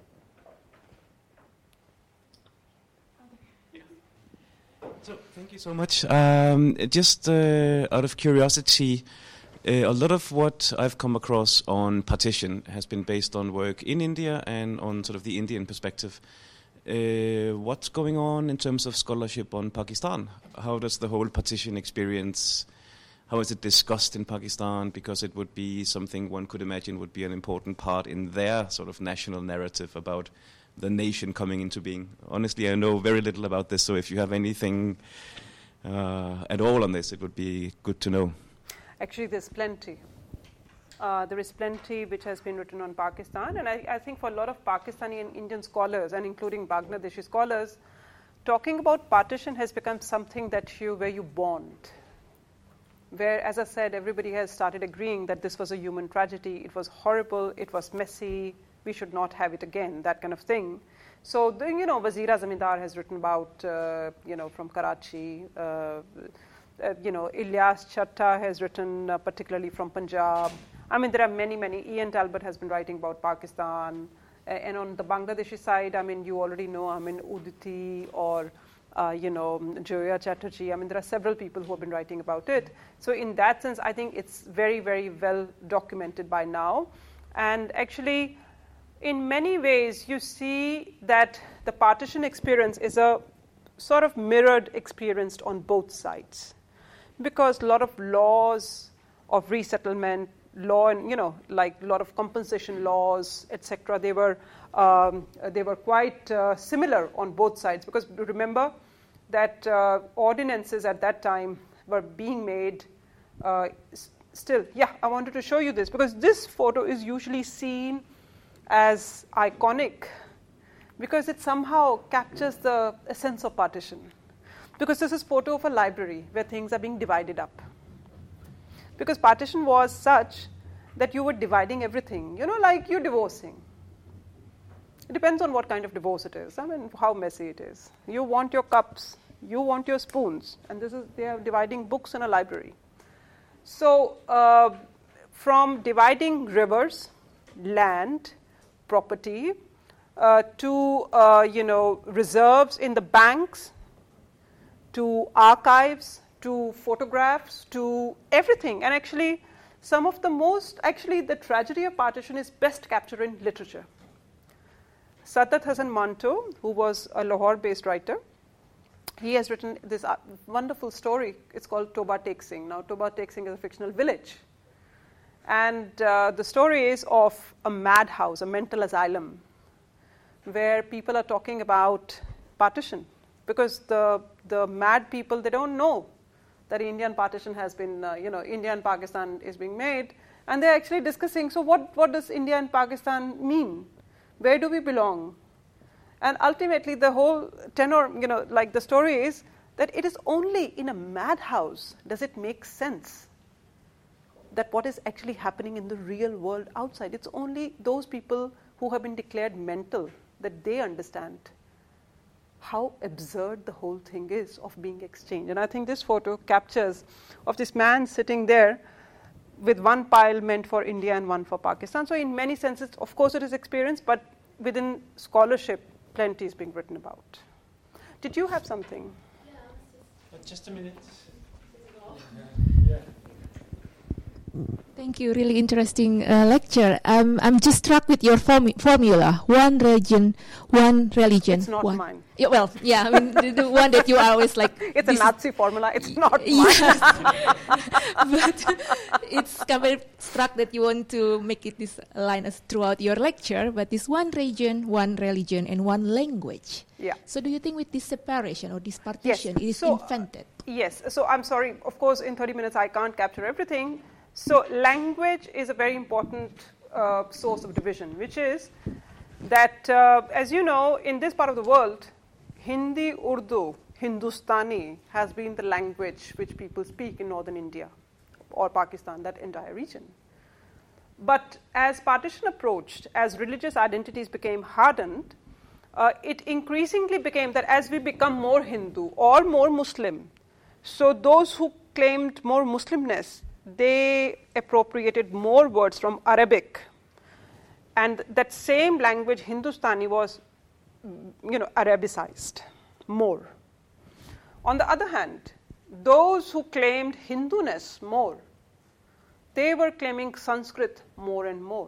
So, thank you so much. Um, just uh, out of curiosity, uh, a lot of what I've come across on partition has been based on work in India and on sort of the Indian perspective. Uh, what's going on in terms of scholarship on Pakistan? How does the whole partition experience, how is it discussed in Pakistan? Because it would be something one could imagine would be an important part in their sort of national narrative about the nation coming into being. Honestly, I know very little about this, so if you have anything uh, at all on this, it would be good to know. Actually, there's plenty. Uh, there is plenty which has been written on Pakistan, and I, I think for a lot of Pakistani and Indian scholars, and including Bangladeshi scholars, talking about partition has become something that you, where you bond. Where, as I said, everybody has started agreeing that this was a human tragedy, it was horrible, it was messy, we should not have it again, that kind of thing. So, the, you know, Wazira Zamindar has written about, uh, you know, from Karachi. Uh, uh, you know, Ilyas Chatta has written uh, particularly from Punjab. I mean, there are many, many. Ian Talbot has been writing about Pakistan. Uh, and on the Bangladeshi side, I mean, you already know, I mean, Uditi or, uh, you know, Joya Chatterjee. I mean, there are several people who have been writing about it. So in that sense, I think it's very, very well documented by now. And actually, in many ways, you see that the partition experience is a sort of mirrored experience on both sides. Because a lot of laws of resettlement, law and, you know, like a lot of compensation laws, et cetera, they were, um, they were quite uh, similar on both sides. Because remember that uh, ordinances at that time were being made uh, s- still. Yeah, I wanted to show you this because this photo is usually seen as iconic because it somehow captures the essence of partition. Because this is a photo of a library where things are being divided up. Because partition was such that you were dividing everything, you know, like you're divorcing. It depends on what kind of divorce it is, I mean, how messy it is. You want your cups, you want your spoons, and this is, they are dividing books in a library. So, uh, from dividing rivers, land, property, uh, to, uh, you know, reserves in the banks, to archives, to photographs, to everything. And actually, some of the most, actually, the tragedy of partition is best captured in literature. Saadat Hasan Manto, who was a Lahore-based writer, he has written this uh, wonderful story. It's called Toba Tek Singh. Now, Toba Tek Singh is a fictional village. And uh, the story is of a madhouse, a mental asylum, where people are talking about partition. Because the, the mad people, they don't know that Indian partition has been, uh, you know, India and Pakistan is being made. And they're actually discussing, so what, what does India and Pakistan mean? Where do we belong? And ultimately, the whole tenor, you know, like the story is that it is only in a madhouse does it make sense that what is actually happening in the real world outside. It's only those people who have been declared mental that they understand how absurd the whole thing is of being exchanged. And I think this photo captures of this man sitting there with one pile meant for India and one for Pakistan. So in many senses, of course, it is experience, but within scholarship, plenty is being written about. Did you have something? Uh, just a minute. Thank you. Really interesting uh, lecture. Um, I'm just struck with your form- formula: one region, one religion. It's not one. mine. Yeah, well, yeah, I mean, the, the one that you are always like. It's a Nazi formula. It's not mine. Yes. But it's kind of struck that you want to make it this line as throughout your lecture. But this one region, one religion, and one language. Yeah. So, do you think with this separation or this partition, Yes. it is So, invented? Yes. So I'm sorry. Of course, in thirty minutes, I can't capture everything. So language is a very important uh, source of division, which is that, uh, as you know, in this part of the world, Hindi, Urdu, Hindustani has been the language which people speak in northern India or Pakistan, that entire region. But as partition approached, as religious identities became hardened, uh, it increasingly became that as we become more Hindu or more Muslim, so those who claimed more Muslimness, they appropriated more words from Arabic. And that same language, Hindustani, was, you know, Arabicized more. On the other hand, those who claimed Hinduness more, they were claiming Sanskrit more and more.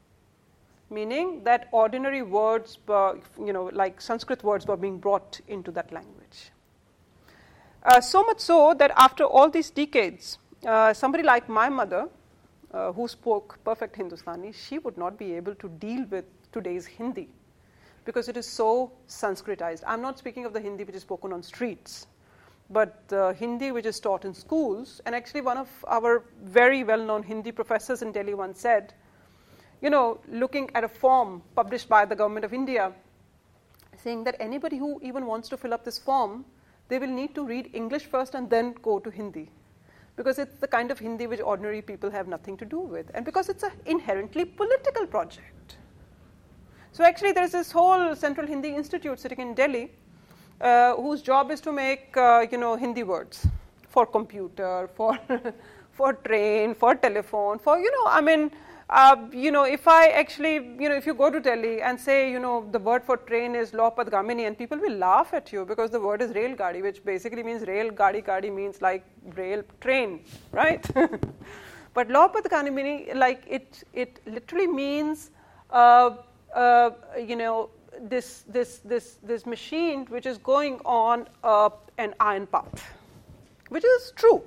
Meaning that ordinary words, were, you know, like Sanskrit words were being brought into that language. Uh, so much so that after all these decades, Uh, somebody like my mother, uh, who spoke perfect Hindustani, she would not be able to deal with today's Hindi because it is so Sanskritized. I'm not speaking of the Hindi which is spoken on streets, but the Hindi which is taught in schools. And actually one of our very well-known Hindi professors in Delhi once said, you know, looking at a form published by the government of India, saying that anybody who even wants to fill up this form, they will need to read English first and then go to Hindi. Because it's the kind of Hindi which ordinary people have nothing to do with, and because it's an inherently political project. So actually there is this whole Central Hindi Institute sitting in Delhi, uh, whose job is to make, uh, you know, Hindi words for computer, for, for train, for telephone, for, you know, I mean, uh, you know, if I actually, you know, if you go to Delhi and say, you know, the word for train is Lopadgamini, and people will laugh at you because the word is rail gadi, which basically means rail gadi, gadi means like rail train, right? But Lopadgamini, like it, it literally means, uh, uh, you know, this, this, this, this machine which is going on uh, an iron path, which is true.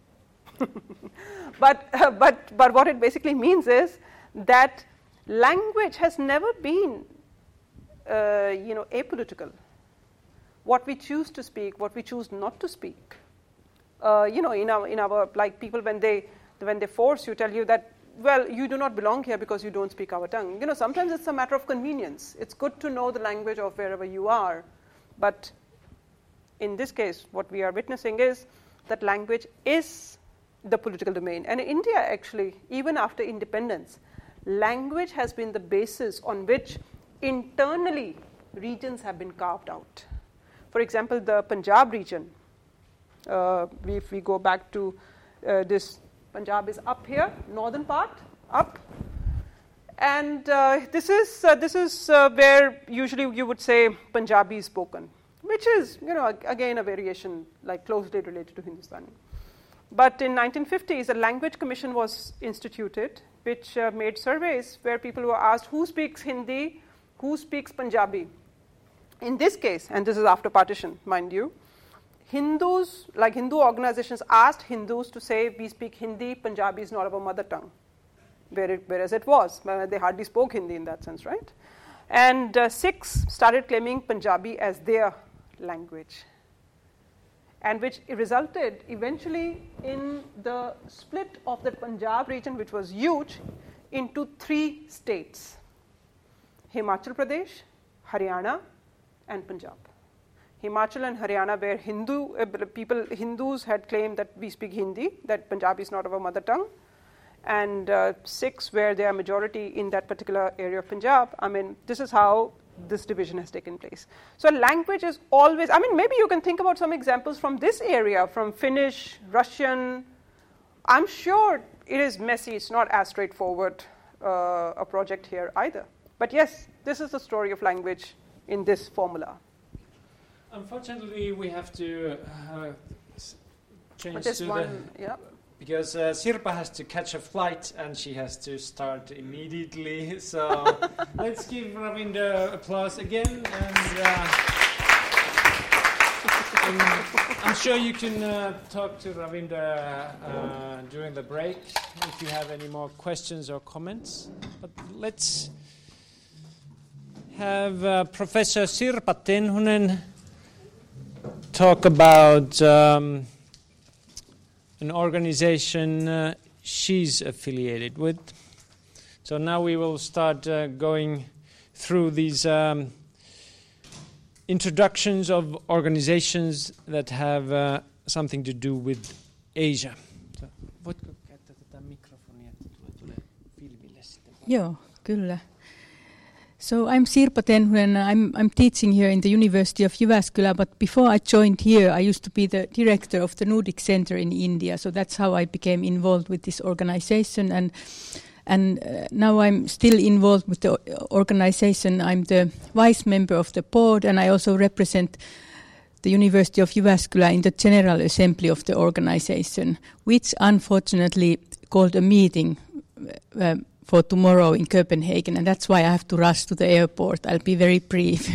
but, uh, but, but what it basically means is that language has never been, uh, you know, apolitical. What we choose to speak, what we choose not to speak. Uh, you know, in our, in our, like people when they, when they force you, tell you that, well, you do not belong here because you don't speak our tongue. You know, sometimes it's a matter of convenience. It's good to know the language of wherever you are. But in this case, what we are witnessing is that language is the political domain. And in India, actually, even after independence, language has been the basis on which internally regions have been carved out. For example, the Punjab region, uh, if we go back to uh, this, Punjab is up here, northern part, up. And uh, this is, uh, this is uh, where usually you would say Punjabi is spoken, which is, you know, again a variation like closely related to Hindustani. But in nineteen fifties, a language commission was instituted, which uh, made surveys where people were asked who speaks Hindi, who speaks Punjabi. In this case, and this is after partition, mind you, Hindus, like Hindu organizations, asked Hindus to say, we speak Hindi, Punjabi is not our mother tongue, where it, whereas it was. They hardly spoke Hindi in that sense, right? And uh, Sikhs started claiming Punjabi as their language, and which resulted eventually in the split of the Punjab region, which was huge, into three states: Himachal Pradesh, Haryana, and Punjab. Himachal and Haryana, where Hindu uh, people, Hindus had claimed that we speak Hindi, that Punjabi is not our mother tongue, and uh, Sikhs, where they are majority in that particular area of Punjab. I mean, this is how this division has taken place. So language is always, I mean, maybe you can think about some examples from this area, from Finnish, Russian. I'm sure it is messy. It's not as straightforward uh, a project here either. But yes, this is the story of language in this formula. Unfortunately, we have to uh, s- change This to one, the... yeah. Because uh, Sirpa has to catch a flight and she has to start immediately. So let's give Ravinder applause again. And, uh, and I'm sure you can uh, talk to Ravinder uh, during the break if you have any more questions or comments. But let's have uh, Professor Sirpa Tenhunen talk about um, an organization uh, she's affiliated with. So now we will start uh, going through these um, introductions of organizations that have uh, something to do with Asia. So, voitko käyttää tätä mikrofonia, että tulee filmille sitten? Joo, kyllä. So I'm Sirpa Tenhunen. I'm I'm teaching here in the University of Jyväskylä, but before I joined here, I used to be the director of the Nordic Center in India. So that's how I became involved with this organization, and and uh, now I'm still involved with the organization. I'm the vice member of the board, and I also represent the University of Jyväskylä in the General Assembly of the organization, which unfortunately called a meeting Uh, for tomorrow in Copenhagen, and that's why I have to rush to the airport. I'll be very brief.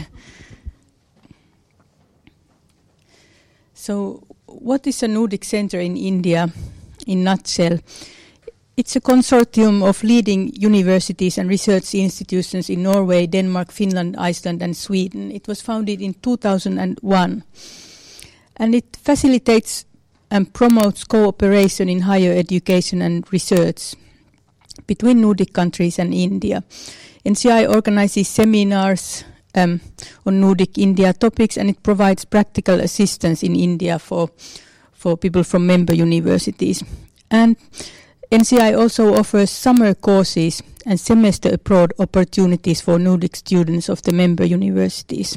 So, what is a Nordic Center in India in nutshell? It's a consortium of leading universities and research institutions in Norway, Denmark, Finland, Iceland, and Sweden. It was founded in two thousand one, and it facilitates and promotes cooperation in higher education and research between Nordic countries and India. N C I organizes seminars um, on Nordic India topics, and it provides practical assistance in India for for people from member universities. And N C I also offers summer courses and semester abroad opportunities for Nordic students of the member universities.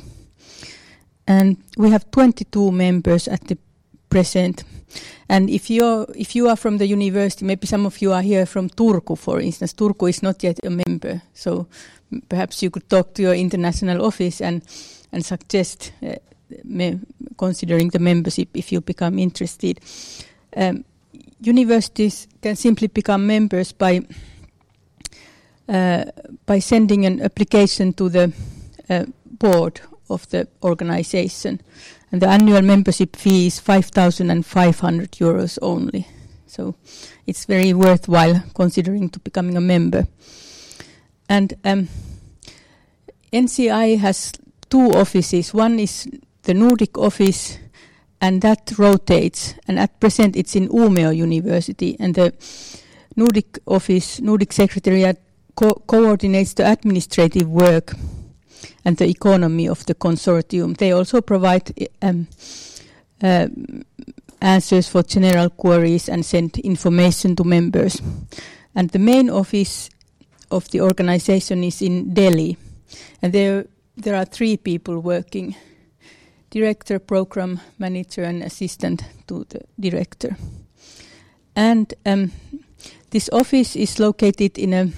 And we have twenty-two members at the present. And if you if you are from the university, maybe some of you are here from Turku, for instance. Turku is not yet a member, so perhaps you could talk to your international office and and suggest uh, me, considering the membership if you become interested. Um, universities can simply become members by uh, by sending an application to the uh, board of the organization. And the annual membership fee is five thousand five hundred euros only. So it's very worthwhile considering to becoming a member. And um, N C I has two offices. One is the Nordic office, and that rotates. And at present it's in Umeå University. And the Nordic office, Nordic Secretariat, co- coordinates the administrative work and the economy of the consortium. They also provide um, uh, answers for general queries and send information to members. And the main office of the organization is in Delhi. And there there are three people working: director, program manager, and assistant to the director. And um, this office is located in a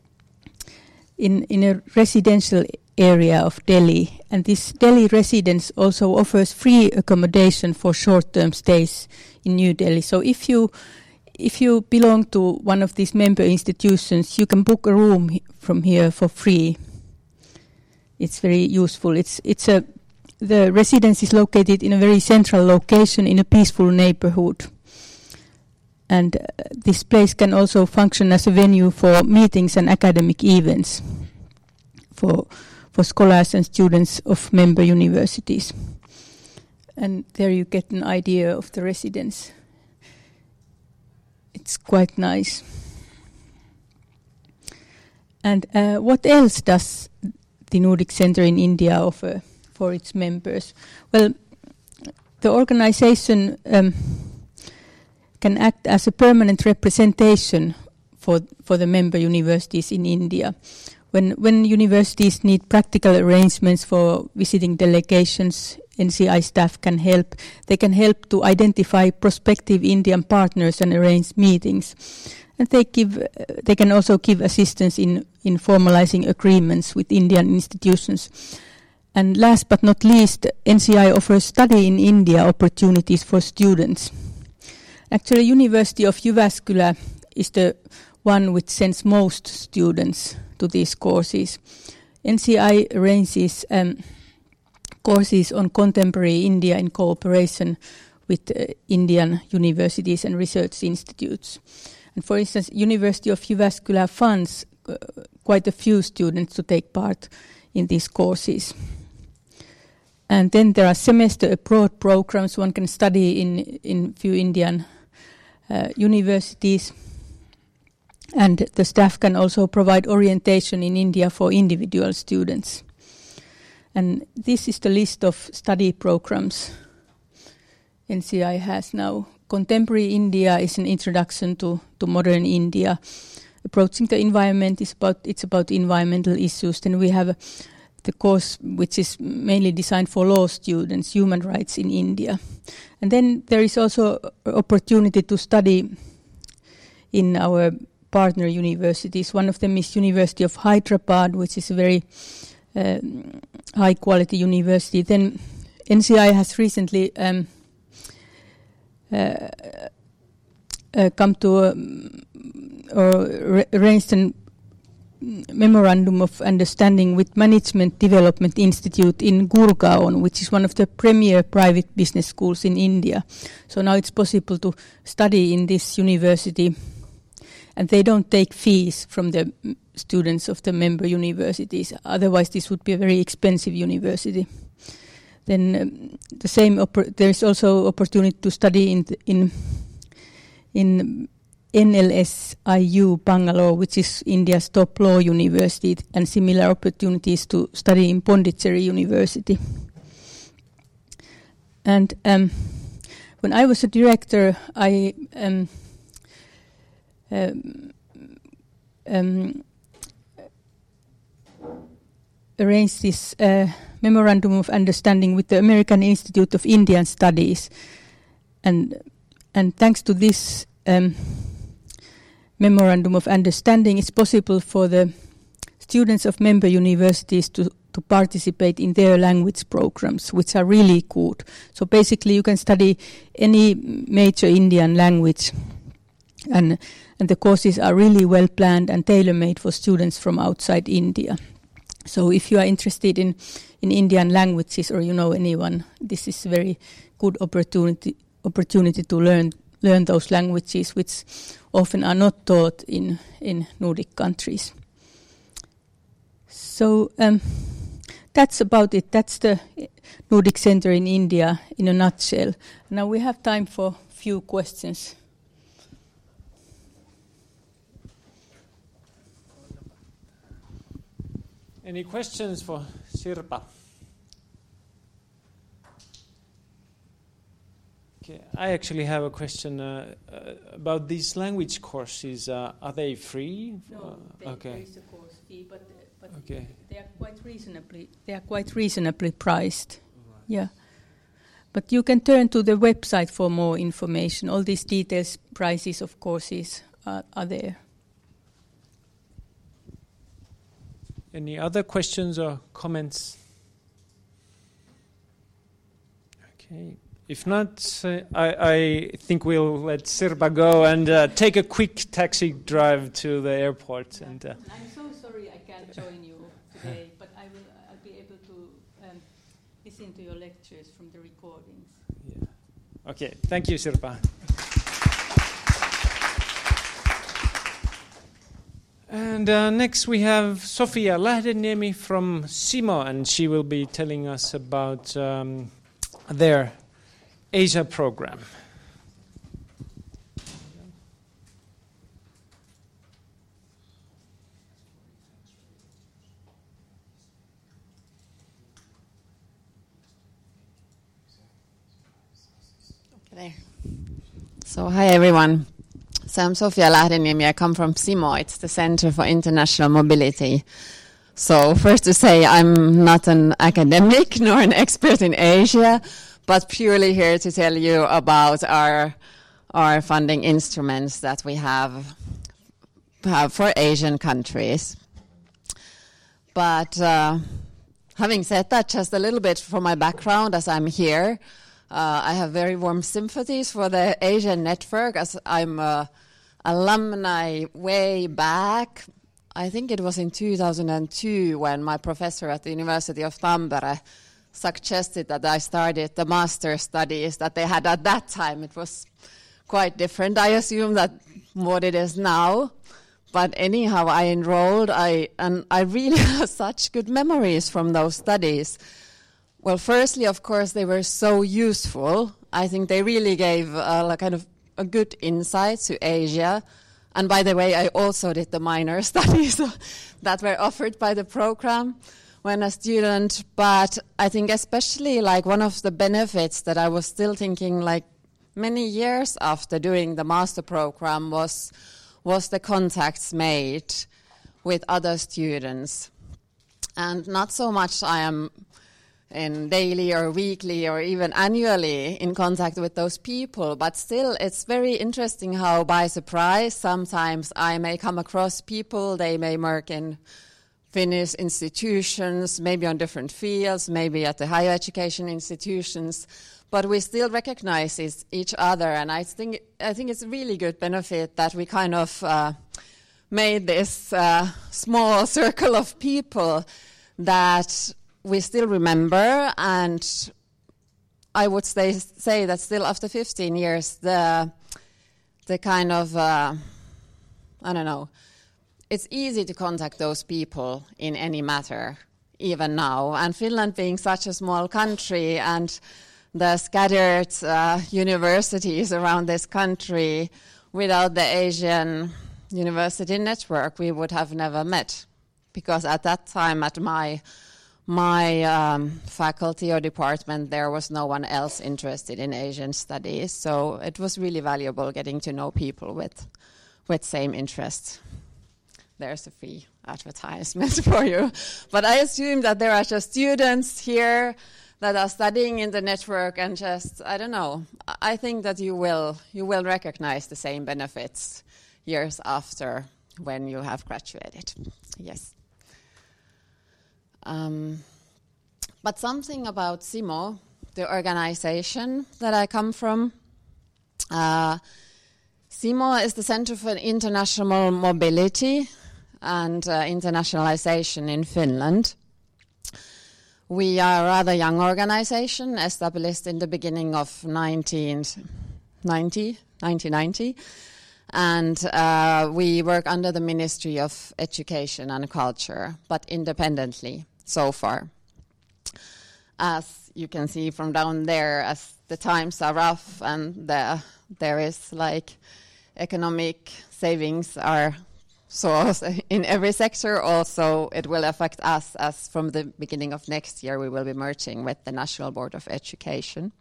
in in a residential area of Delhi, and this Delhi residence also offers free accommodation for short-term stays in New Delhi. So if you if you belong to one of these member institutions, you can book a room he- from here for free. It's very useful. It's it's a the residence is located in a very central location in a peaceful neighborhood, and uh, this place can also function as a venue for meetings and academic events for. for scholars and students of member universities. And there you get an idea of the residence. It's quite nice. And uh, what else does the Nordic Center in India offer for its members? Well, the organization um, can act as a permanent representation for for the member universities in India. When when universities need practical arrangements for visiting delegations, N C I staff can help. They can help to identify prospective Indian partners and arrange meetings. and they give uh, they can also give assistance in in formalizing agreements with Indian institutions. And last but not least, N C I offers study in India opportunities for students. Actually, University of Jyväskylä is the one which sends most students to these courses. N C I arranges um, courses on contemporary India in cooperation with uh, Indian universities and research institutes. And for instance, University of Jyväskylä funds uh, quite a few students to take part in these courses. And then there are semester abroad programs. One can study in in few Indian uh, universities. And the staff can also provide orientation in India for individual students. And this is the list of study programs N C I has now. Contemporary India is an introduction to, to modern India. Approaching the environment is about it's about environmental issues. Then we have the course which is mainly designed for law students, human rights in India. And then there is also opportunity to study in our partner universities. One of them is University of Hyderabad, which is a very um, high quality university. Then N C I has recently um, uh, uh, come to um, or re- arranged a memorandum of understanding with Management Development Institute in Gurgaon, which is one of the premier private business schools in India. So now it's possible to study in this university. And they don't take fees from the students of the member universities. Otherwise, this would be a very expensive university. Then um, the same. Oppor- there is also opportunity to study in th- in in N L S I U Bangalore, which is India's top law university, and similar opportunities to study in Pondicherry University. And um, when I was a director, I um, Um, um, arranged this uh, memorandum of understanding with the American Institute of Indian Studies, and and thanks to this um, memorandum of understanding, it's possible for the students of member universities to to participate in their language programs, which are really good. So basically, you can study any major Indian language, and And the courses are really well planned and tailor-made for students from outside India. So if you are interested in, in Indian languages, or you know anyone, this is a very good opportunity opportunity to learn learn those languages, which often are not taught in, in Nordic countries. So um, that's about it. That's the Nordic Center in India in a nutshell. Now we have time for a few questions. Any questions for Sirpa? Okay, I actually have a question uh, uh, about these language courses. Uh, are they free? No, uh, they, okay. there is a course fee, but, but okay. they are quite reasonably they are quite reasonably priced. Right. Yeah, but you can turn to the website for more information. All these details, prices of courses are, are there. Any other questions or comments? Okay. If not, uh, I, I think we'll let Sirpa go and uh, take a quick taxi drive to the airport. Yeah. And uh, I'm so sorry I can't join you today, but I will. I'll be able to um, listen to your lectures from the recordings. Yeah. Okay. Thank you, Sirpa. And uh, next we have Sofia Lähdeniemi from Simo, and she will be telling us about um, their Asia program. There. So hi everyone. So I'm Sofia Lähdeniemi. I come from Simo. It's the Center for International Mobility. So first to say, I'm not an academic nor an expert in Asia, but purely here to tell you about our our funding instruments that we have uh, for Asian countries. But uh, having said that, just a little bit from my background as I'm here, uh, I have very warm sympathies for the Asian network as I'm a alumni way back. I think it was in two thousand two when my professor at the University of Tampere suggested that I started the master studies that they had at that time. It was quite different, I assume, that what it is now. But anyhow, I enrolled, I and I really have such good memories from those studies. Well, firstly, of course, they were so useful. I think they really gave uh, a kind of a good insight to Asia. And by the way, I also did the minor studies that were offered by the program when a student. But I think especially like one of the benefits that I was still thinking like many years after doing the master program was was the contacts made with other students. And not so much I am in daily or weekly or even annually in contact with those people, but still it's very interesting how by surprise sometimes I may come across people, they may work in Finnish institutions, maybe on different fields, maybe at the higher education institutions, but we still recognize each other, and I think I think it's a really good benefit that we kind of uh, made this uh, small circle of people that we still remember, and I would say, say that still after fifteen years, the the kind of, uh, I don't know, it's easy to contact those people in any matter, even now, and Finland being such a small country and the scattered uh, universities around this country, without the Asian university network, we would have never met. Because at that time, at my my um, faculty or department, there was no one else interested in Asian studies. So it was really valuable getting to know people with with same interests. There's a free advertisement for you. But I assume that there are just students here that are studying in the network and just, I don't know, I think that you will you will recognize the same benefits years after when you have graduated. Yes. Um, but something about Simo, the organization that I come from. Uh, Simo is the Center for International Mobility and uh, Internationalization in Finland. We are a rather young organization, established in the beginning of nineteen ninety, nineteen ninety, and uh, we work under the Ministry of Education and Culture, but independently so far. As you can see from down there, as the times are rough and the, there is like economic savings are so in every sector, also it will affect us, as from the beginning of next year we will be merging with the National Board of Education.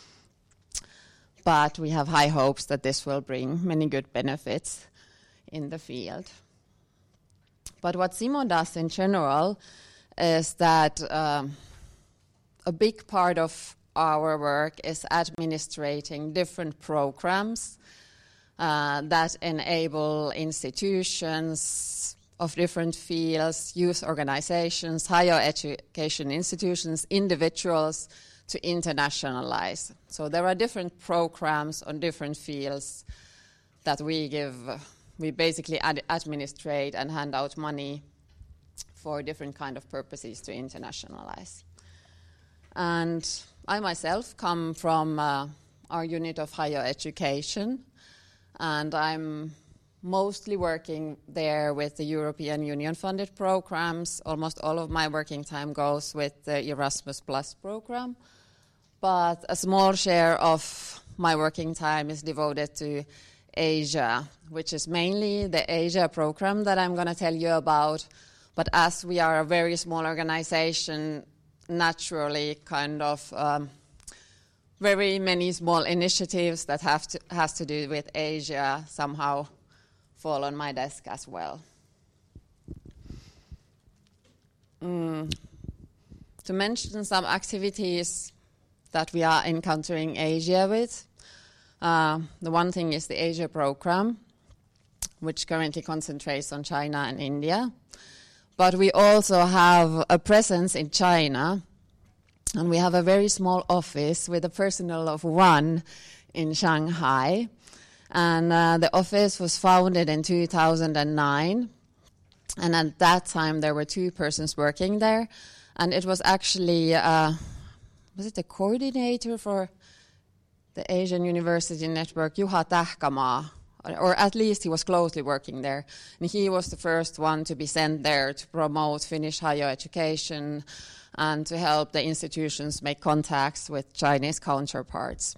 But we have high hopes that this will bring many good benefits in the field. But what Simo does in general is that um, a big part of our work is administrating different programs Uh, that enable institutions of different fields, youth organizations, higher education institutions, individuals to internationalize. So there are different programs on different fields that we give, we basically ad- administrate and hand out money for different kind of purposes to internationalize. And I myself come from uh, our unit of higher education, and I'm mostly working there with the European Union-funded programs. Almost all of my working time goes with the Erasmus Plus program. But a small share of my working time is devoted to Asia, which is mainly the Asia program that I'm going to tell you about. But as we are a very small organization, naturally kind of Um, very many small initiatives that have to, has to do with Asia somehow fall on my desk as well. Mm. To mention some activities that we are encountering Asia with, uh, the one thing is the Asia program, which currently concentrates on China and India. But we also have a presence in China, and we have a very small office with a personnel of one in Shanghai. And uh, the office was founded in two thousand nine. And at that time, there were two persons working there. And it was actually, uh, was it the coordinator for the Asian University Network, Juha Tähkämaa, or at least he was closely working there. And he was the first one to be sent there to promote Finnish higher education and to help the institutions make contacts with Chinese counterparts.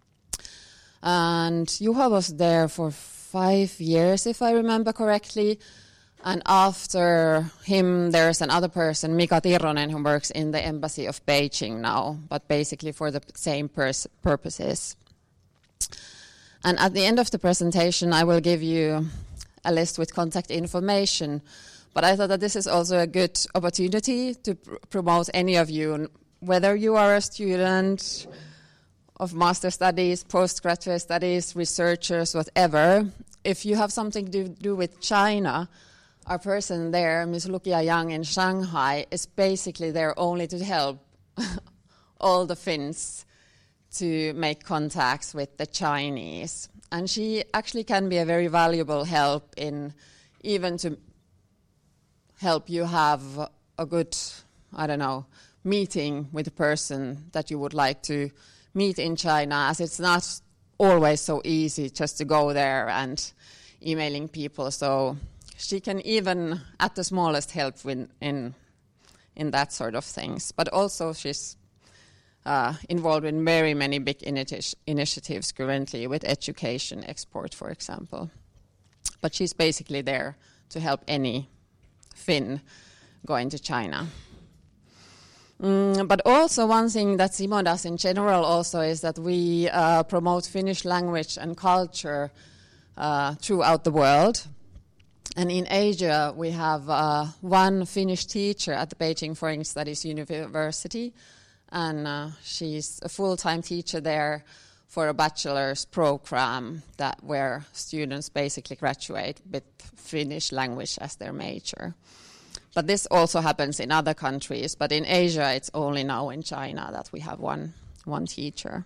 And Juha was there for five years, if I remember correctly. And after him, there's another person, Mika Tirronen, who works in the embassy of Beijing now, but basically for the same pers- purposes. And at the end of the presentation, I will give you a list with contact information. But I thought that this is also a good opportunity to pr- promote any of you, whether you are a student of master studies, postgraduate studies, researchers, whatever. If you have something to do with China, our person there, Miz Lukia Yang in Shanghai, is basically there only to help all the Finns to make contacts with the Chinese. And she actually can be a very valuable help in even to help you have a good, I don't know, meeting with a person that you would like to meet in China, as it's not always so easy just to go there and emailing people. So she can even, at the smallest, help in in, in that sort of things. But also she's uh, involved in very many big initi- initiatives currently with education export, for example. But she's basically there to help any Finn going to China. Mm, but also one thing that Simo does in general also is that we uh, promote Finnish language and culture uh, throughout the world. And in Asia, we have uh, one Finnish teacher at the Beijing Foreign Studies University, and uh, she's a full-time teacher there for a bachelor's program that where students basically graduate with Finnish language as their major. But this also happens in other countries, but in Asia, it's only now in China that we have one one teacher.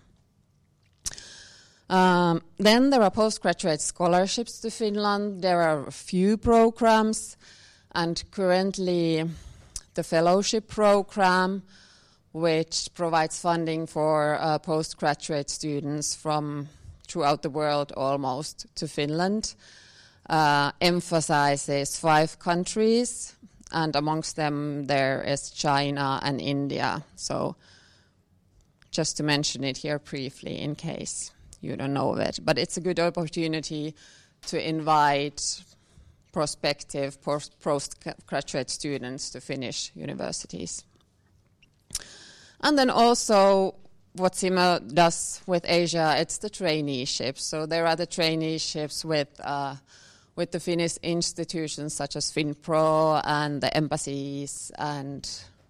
Um, then there are postgraduate scholarships to Finland. There are a few programs, and currently the fellowship program, which provides funding for uh, postgraduate students from throughout the world almost to Finland, uh, emphasizes five countries, and amongst them there is China and India. So just to mention it here briefly in case you don't know it. But it's a good opportunity to invite prospective post- postgraduate students to Finnish universities. And then also what Simo does with Asia, it's the traineeships. So there are the traineeships with uh, with the Finnish institutions such as FinPro and the embassies and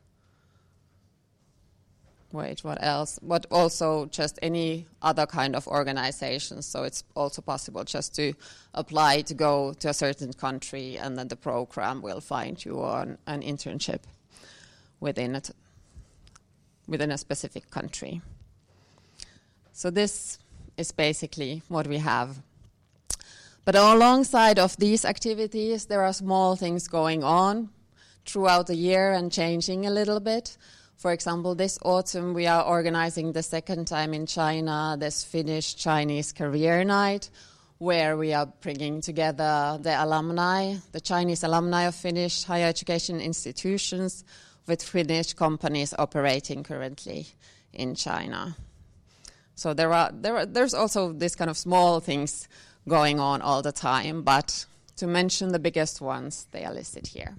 wait, what else? But also just any other kind of organizations. So it's also possible just to apply to go to a certain country, and then the program will find you on an internship within it, within a specific country. So this is basically what we have. But alongside of these activities, there are small things going on throughout the year and changing a little bit. For example, this autumn we are organizing the second time in China this Finnish-Chinese Career Night, where we are bringing together the alumni, the Chinese alumni of Finnish higher education institutions with Finnish companies operating currently in China. So there are there are, there's also this kind of small things going on all the time, but to mention the biggest ones, they are listed here.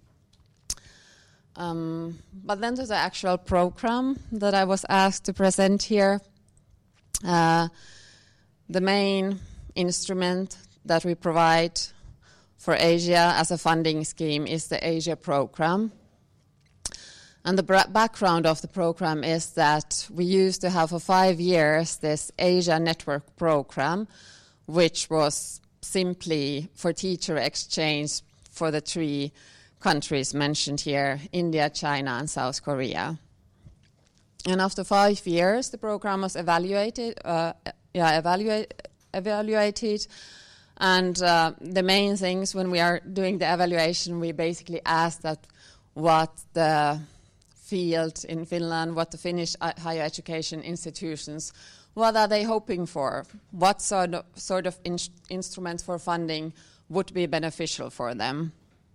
Um, but then to the actual program that I was asked to present here, uh, the main instrument that we provide for Asia as a funding scheme is the Asia program. And the bra- background of the program is that we used to have for five years this Asia Network program, which was simply for teacher exchange for the three countries mentioned here, India, China, and South Korea. And after five years, the program was evaluated, uh, yeah, evaluate, evaluated. And uh, the main things when we are doing the evaluation, we basically ask that what the field in Finland, what the Finnish higher education institutions, what are they hoping for? What sort of, sort of in instruments for funding would be beneficial for them?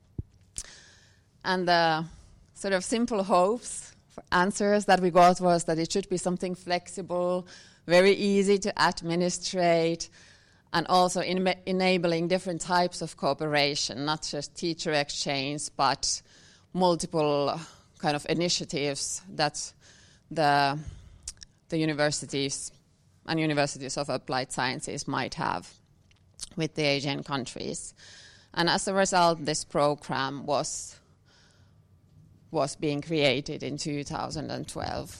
And the sort of simple hopes for answers that we got was that it should be something flexible, very easy to administrate, and also in enabling different types of cooperation, not just teacher exchange, but multiple kind of initiatives that the, the universities and universities of applied sciences might have with the Asian countries. And as a result, this program was, was being created in two thousand twelve.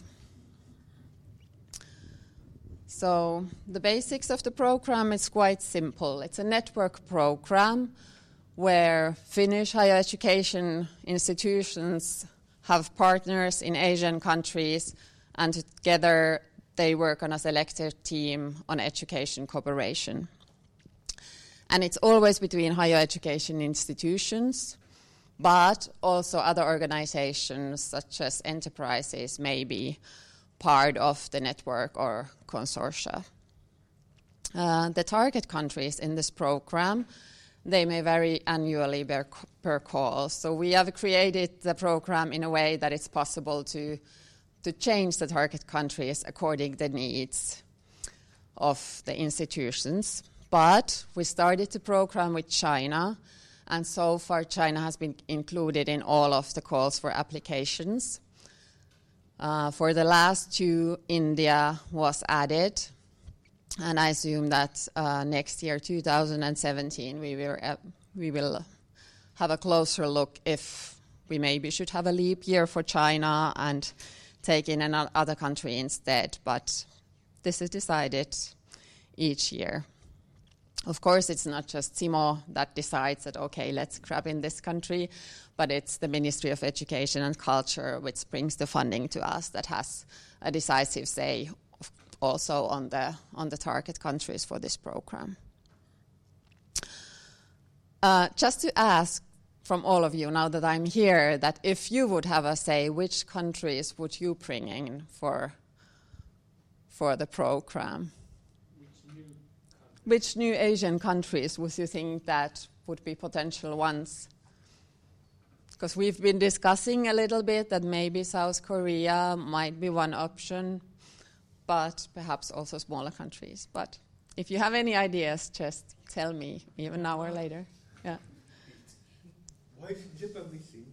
So the basics of the program is quite simple. It's a network program where Finnish higher education institutions have partners in Asian countries, and together they work on a selected team on education cooperation. And it's always between higher education institutions, but also other organizations such as enterprises may be part of the network or consortia. Uh, the target countries in this program, they may vary annually per, per call. So we have created the program in a way that it's possible to, to change the target countries according to the needs of the institutions. But we started the program with China, and so far China has been included in all of the calls for applications. Uh, for the last two, India was added, and I assume that uh, next year, two thousand seventeen, we will, uh, we will have a closer look if we maybe should have a leap year for China and take in another country instead, but this is decided each year. Of course, it's not just Simo that decides that, okay, let's grab in this country, but it's the Ministry of Education and Culture which brings the funding to us that has a decisive say also on the, on the target countries for this program. Uh, just to ask from all of you, now that I'm here, that if you would have a say, which countries would you bring in for, for the program? Which new Asian countries would you think that would be potential ones? Because we've been discussing a little bit that maybe South Korea might be one option, but perhaps also smaller countries. But if you have any ideas, just tell me, even now or later. Yeah. Why is Japan missing?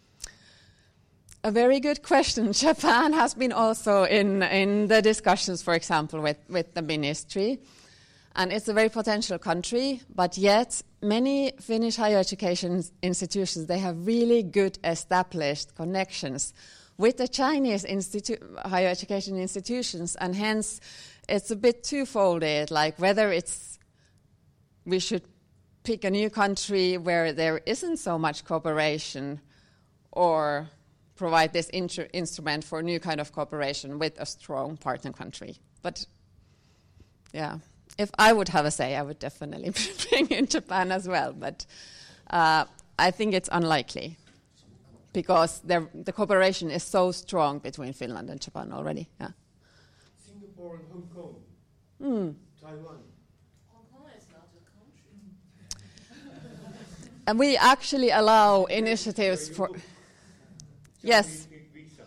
A very good question. Japan has been also in, in the discussions, for example, with, with the ministry. And it's a very potential country, but yet many Finnish higher education institutions, they have really good established connections with the Chinese institu- higher education institutions, and hence it's a bit two-folded, like whether it's we should pick a new country where there isn't so much cooperation, or provide this intru- instrument for a new kind of cooperation with a strong partner country. But yeah. If I would have a say, I would definitely bring in Japan as well, but uh, I think it's unlikely because the cooperation is so strong between Finland and Japan already. Yeah. Singapore and Hong Kong, mm. Taiwan. Hong Kong is not a country. And we actually allow initiatives for... Yes. The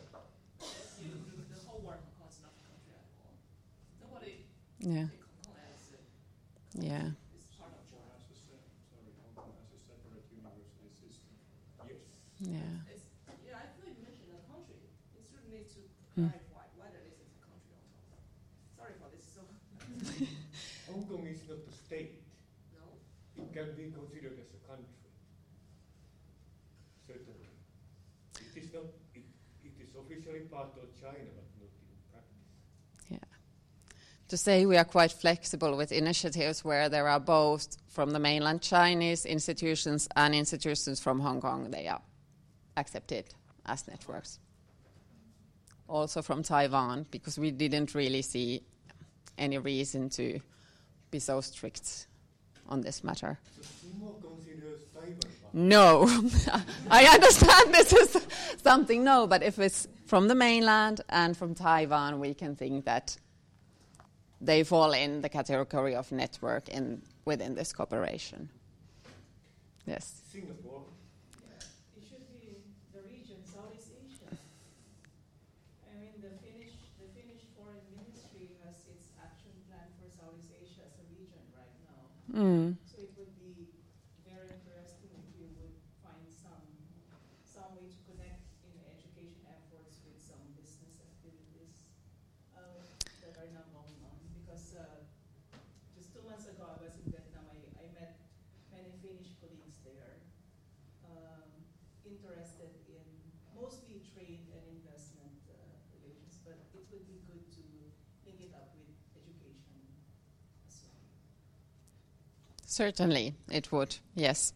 whole world Hong Kong is not a country at all. Nobody... Yeah. Yeah. It's part of China. Sorry, Hong Kong has a separate university system. Yes. Yeah. It's, yeah, I feel you mentioned a country. It should need to clarify mm. whether this is a country or not. Sorry for this. So Hong Kong is not a state. No. It can be considered as a country. Certainly. It is not. It, it is officially part of China, but not in practice. Yeah. to say we are quite flexible with initiatives where there are both from the mainland Chinese institutions and institutions from Hong Kong. They are accepted as networks. Also from Taiwan, because we didn't really see any reason to be so strict on this matter. So Simo considers Taiwan? No. I understand this is something, no, but if it's from the mainland and from Taiwan, we can think that they fall in the category of network in within this cooperation. Yes. Singapore. Yeah. It should be the region, Southeast Asia. I mean, the Finnish, the Finnish Foreign Ministry has its action plan for Southeast Asia as a region right now. Mm. So it would be very interesting if you would find some some way to connect in education efforts with some business activities uh, that are now going on. Because uh, just two months ago I was in Vietnam. I, I met many Finnish colleagues there, um, interested in mostly trade and investment uh, relations. But it would be good to link it up with education as well. Certainly, it would, yes.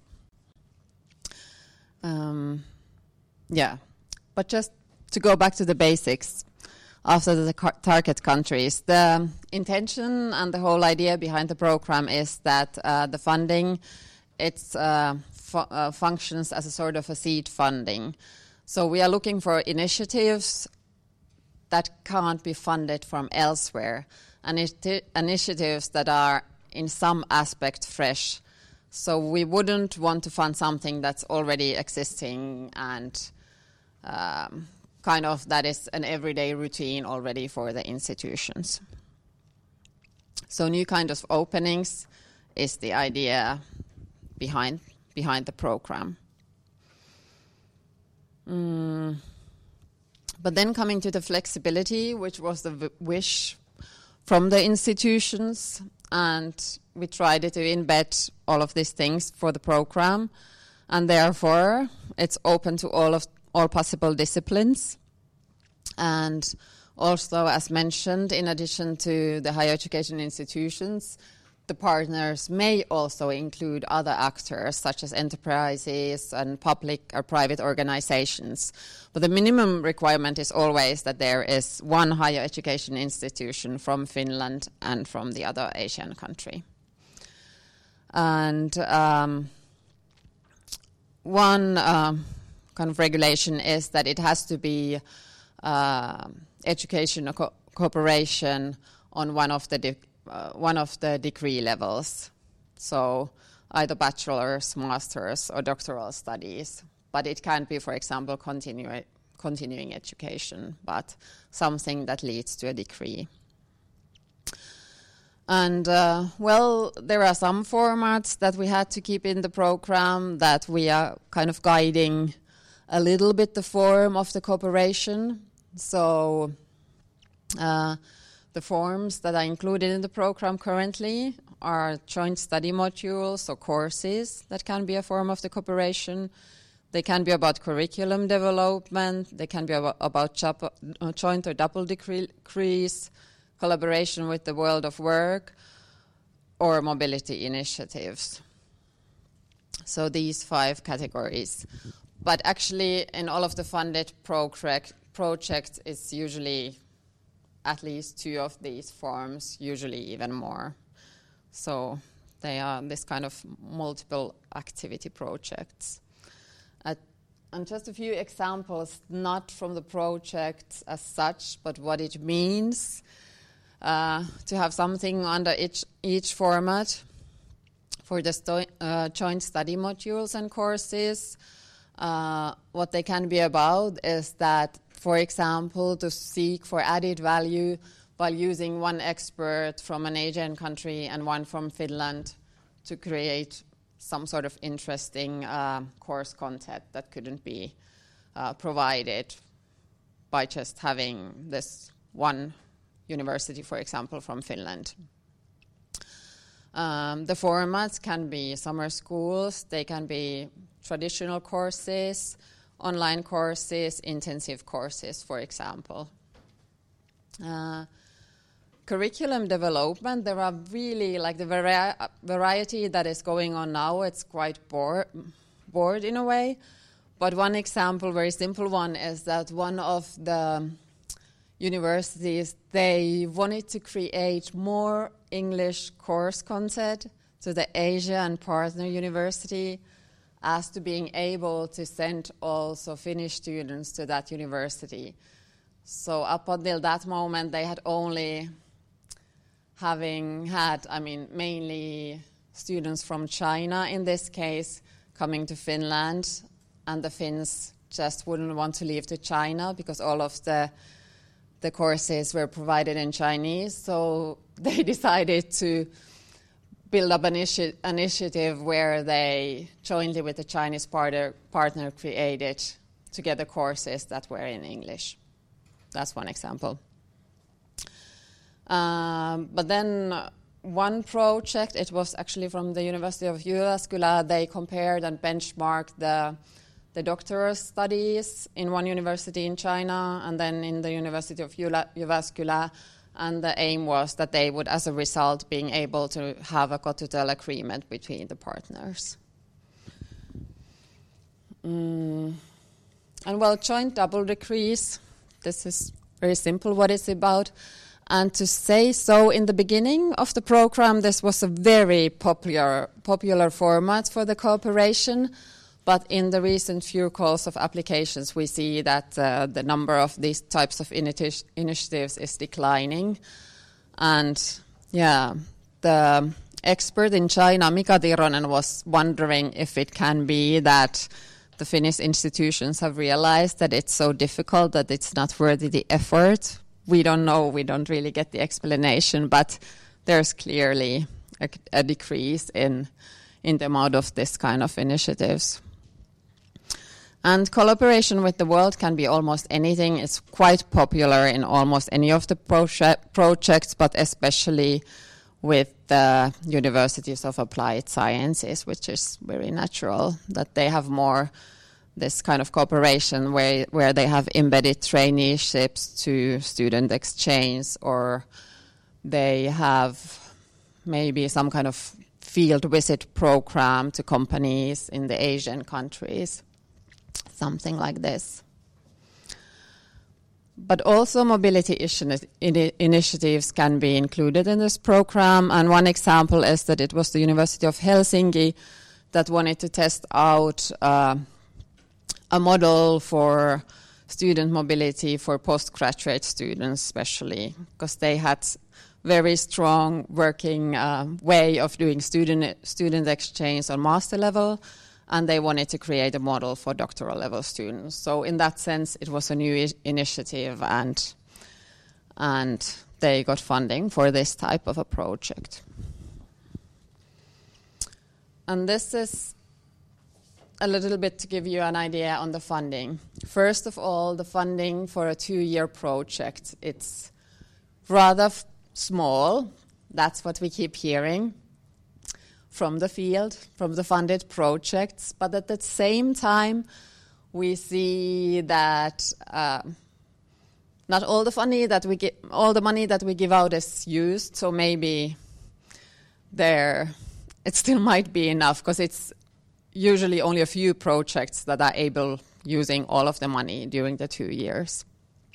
Um, yeah, but just to go back to the basics, after the car- target countries, the intention and the whole idea behind the program is that uh, the funding, it's uh, fu- uh, functions as a sort of a seed funding. So we are looking for initiatives that can't be funded from elsewhere, and initi- initiatives that are in some aspect fresh. So we wouldn't want to fund something that's already existing and um, kind of that is an everyday routine already for the institutions. So new kind of openings is the idea behind behind the program. Mm. But then coming to the flexibility, which was the v- wish from the institutions, and we tried to embed all of these things for the program, and therefore it's open to all of all possible disciplines. And also, as mentioned, in addition to the higher education institutions, the partners may also include other actors such as enterprises and public or private organizations. But the minimum requirement is always that there is one higher education institution from Finland and from the other Asian country. And um, one um, kind of regulation is that it has to be uh, education co- cooperation on one of the de- uh, one of the degree levels, so either bachelor's, master's, or doctoral studies. But it can be, for example, continu- continuing education, but something that leads to a degree. And, uh, well, there are some formats that we had to keep in the program that we are kind of guiding a little bit the form of the cooperation. So uh, the forms that are included in the program currently are joint study modules or courses that can be a form of the cooperation. They can be about curriculum development. They can be about, about chap- uh, joint or double degrees, collaboration with the world of work, or mobility initiatives. So these five categories. But actually, in all of the funded project, projects, it's usually at least two of these forms, usually even more. So they are this kind of multiple activity projects. Uh, and just a few examples, not from the projects as such, but what it means uh, to have something under each, each format. For the sto- uh, joint study modules and courses, uh, what they can be about is that, for example, to seek for added value by using one expert from an Asian country and one from Finland to create some sort of interesting uh, course content that couldn't be uh, provided by just having this one university, for example, from Finland. Um, the formats can be summer schools, they can be traditional courses, online courses, intensive courses, for example. Uh, curriculum development, there are really like the vari- variety that is going on now. It's quite bored, bored in a way. But one example, very simple one, is that one of the universities, they wanted to create more English course content to the Asia and partner university as to being able to send also Finnish students to that university. So up until that moment, they had only having had, I mean, mainly students from China in this case coming to Finland, and the Finns just wouldn't want to leave to China because all of the the courses were provided in Chinese. So they decided to build up an initi- initiative where they jointly with the Chinese partner, partner created together courses that were in English. That's one example. Um, but then one project, it was actually from the University of Jyväskylä. They compared and benchmarked the the doctoral studies in one university in China and then in the University of Jyväskylä. And the aim was that they would, as a result, being able to have a co-tutel agreement between the partners. Mm. And well, joint double degrees, this is very simple what it's about. And to say so, in the beginning of the program, this was a very popular popular format for the cooperation. But in the recent few calls of applications, we see that uh, the number of these types of initi- initiatives is declining. And yeah, the expert in China, Mika Tironen, was wondering if it can be that the Finnish institutions have realized that it's so difficult that it's not worthy the effort. We don't know, we don't really get the explanation, but there's clearly a, a decrease in, in the amount of this kind of initiatives. And collaboration with the world can be almost anything. It's quite popular in almost any of the proje- projects, but especially with the universities of applied sciences, which is very natural that they have more this kind of cooperation where, where they have embedded traineeships to student exchange, or they have maybe some kind of field visit program to companies in the Asian countries. Something like this. But also mobility initiatives can be included in this program. And one example is that it was the University of Helsinki that wanted to test out uh, a model for student mobility for postgraduate students especially, because they had very strong working uh, way of doing student student exchange on master level, and they wanted to create a model for doctoral level students. So in that sense, it was a new I- initiative, and and they got funding for this type of a project. And this is a little bit to give you an idea on the funding. First of all, the funding for a two-year project, it's rather f- small. That's what we keep hearing from the field, from the funded projects. But at the same time, we see that uh, not all the money that we get, all the money that we give out is used. So maybe there, it still might be enough, because it's usually only a few projects that are able using all of the money during the two years.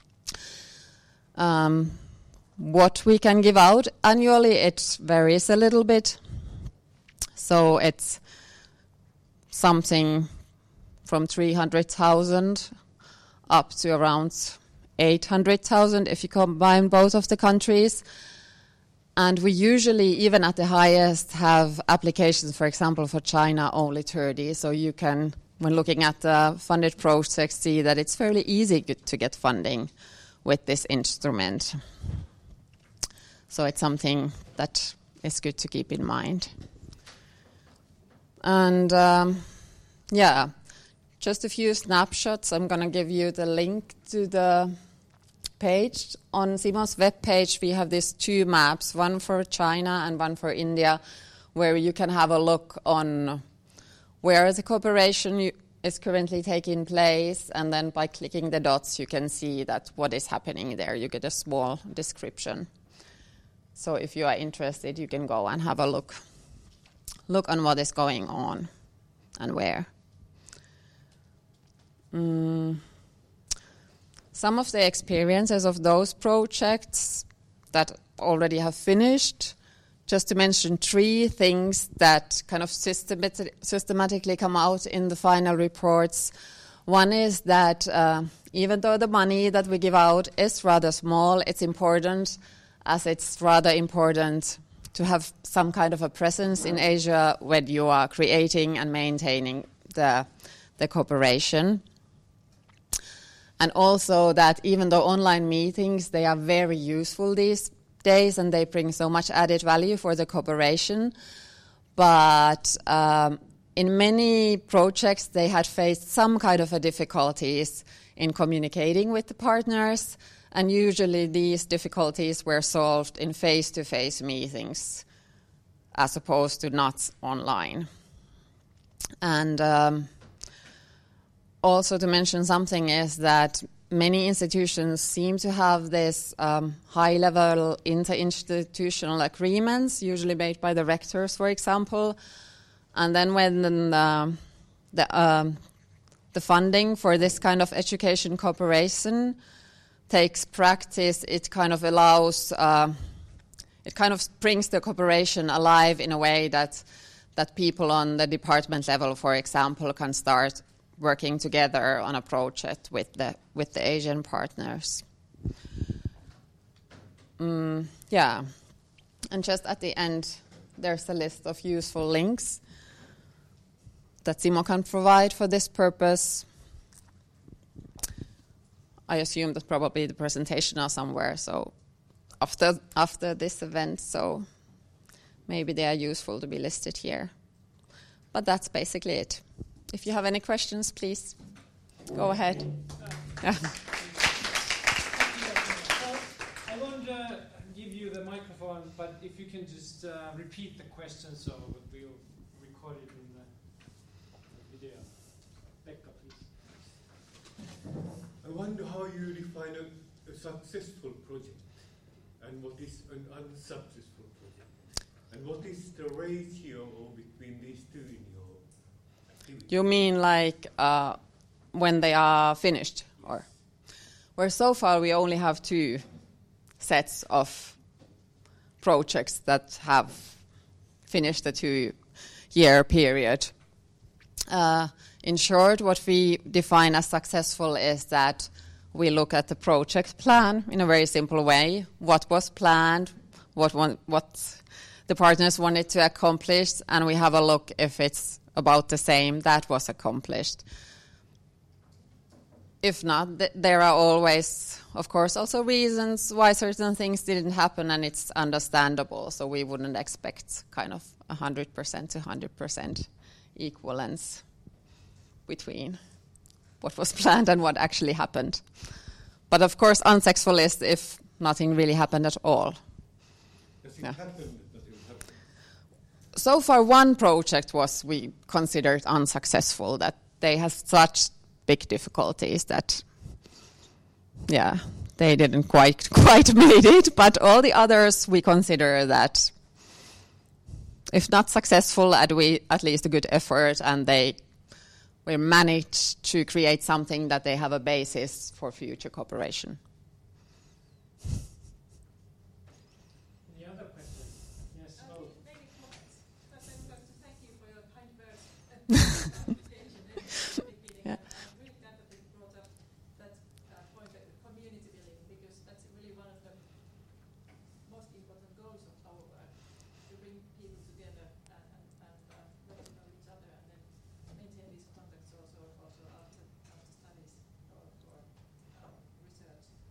Um, what we can give out annually, it varies a little bit. So it's something from three hundred thousand up to around eight hundred thousand if you combine both of the countries. And we usually, even at the highest, have applications, for example, for China, only thirty. So you can, when looking at the funded projects, see that it's fairly easy to get funding with this instrument. So it's something that is good to keep in mind. And um, yeah, just a few snapshots. I'm going to give you the link to the page. On Simo's webpage, we have these two maps, one for China and one for India, where you can have a look on where the cooperation is currently taking place, and then by clicking the dots, you can see that what is happening there. You get a small description. So if you are interested, you can go and have a look. Look on what is going on and where. Mm. Some of the experiences of those projects that already have finished, just to mention three things that kind of systemati- systematically come out in the final reports. One is that uh, even though the money that we give out is rather small, it's important, as it's rather important to have some kind of a presence in Asia when you are creating and maintaining the, the cooperation. And also that even though online meetings, they are very useful these days and they bring so much added value for the cooperation, but um, in many projects they had faced some kind of a difficulties in communicating with the partners, and usually these difficulties were solved in face-to-face meetings as opposed to not online. And um, also to mention something is that many institutions seem to have this um, high-level inter-institutional agreements, usually made by the rectors, for example. And then when the, the, um, the funding for this kind of education cooperation takes practice, it kind of allows, uh, it kind of brings the cooperation alive in a way that that people on the department level, for example, can start working together on a project with the with the Asian partners. Mm, yeah, and just at the end, there's a list of useful links that Simo can provide for this purpose. I assume that probably the presentation are somewhere, so after after this event, so maybe they are useful to be listed here. But that's basically it. If you have any questions, please go ahead. Yeah. I won't uh, give you the microphone, but if you can just uh, repeat the question so we'll record it in the video. Pekka, please. I wonder how you define a, a successful project and what is an unsuccessful project. And what is the ratio between these two in your activity? You mean like uh, when they are finished? Or where so far we only have two sets of projects that have finished the two-year period. Uh, in short, what we define as successful is that we look at the project plan in a very simple way. What was planned, what one, what the partners wanted to accomplish, and we have a look if it's about the same that was accomplished. If not, th- there are always, of course, also reasons why certain things didn't happen, and it's understandable. So we wouldn't expect kind of one hundred percent to one hundred percent equivalence between what was planned and what actually happened. But of course, unsuccessful is if nothing really happened at all. Does it Yeah. happen that it happened? So far, one project was we considered unsuccessful, that they had such big difficulties that, yeah, they didn't quite quite made it. But all the others, we consider that, if not successful, at we at least a good effort, and they we managed to create something that they have a basis for future cooperation. Any other questions? Yes. Uh, Oh. maybe comments. First, I would like to thank you for your kind words and presentation and beginning. Yeah. I'm really glad that you brought up that uh, point, uh, community building, because that's really one of the most important goals of our work, to bring people together and, and, and uh, get to know each other, and then maintain these contacts also also after after studies or, or uh, research.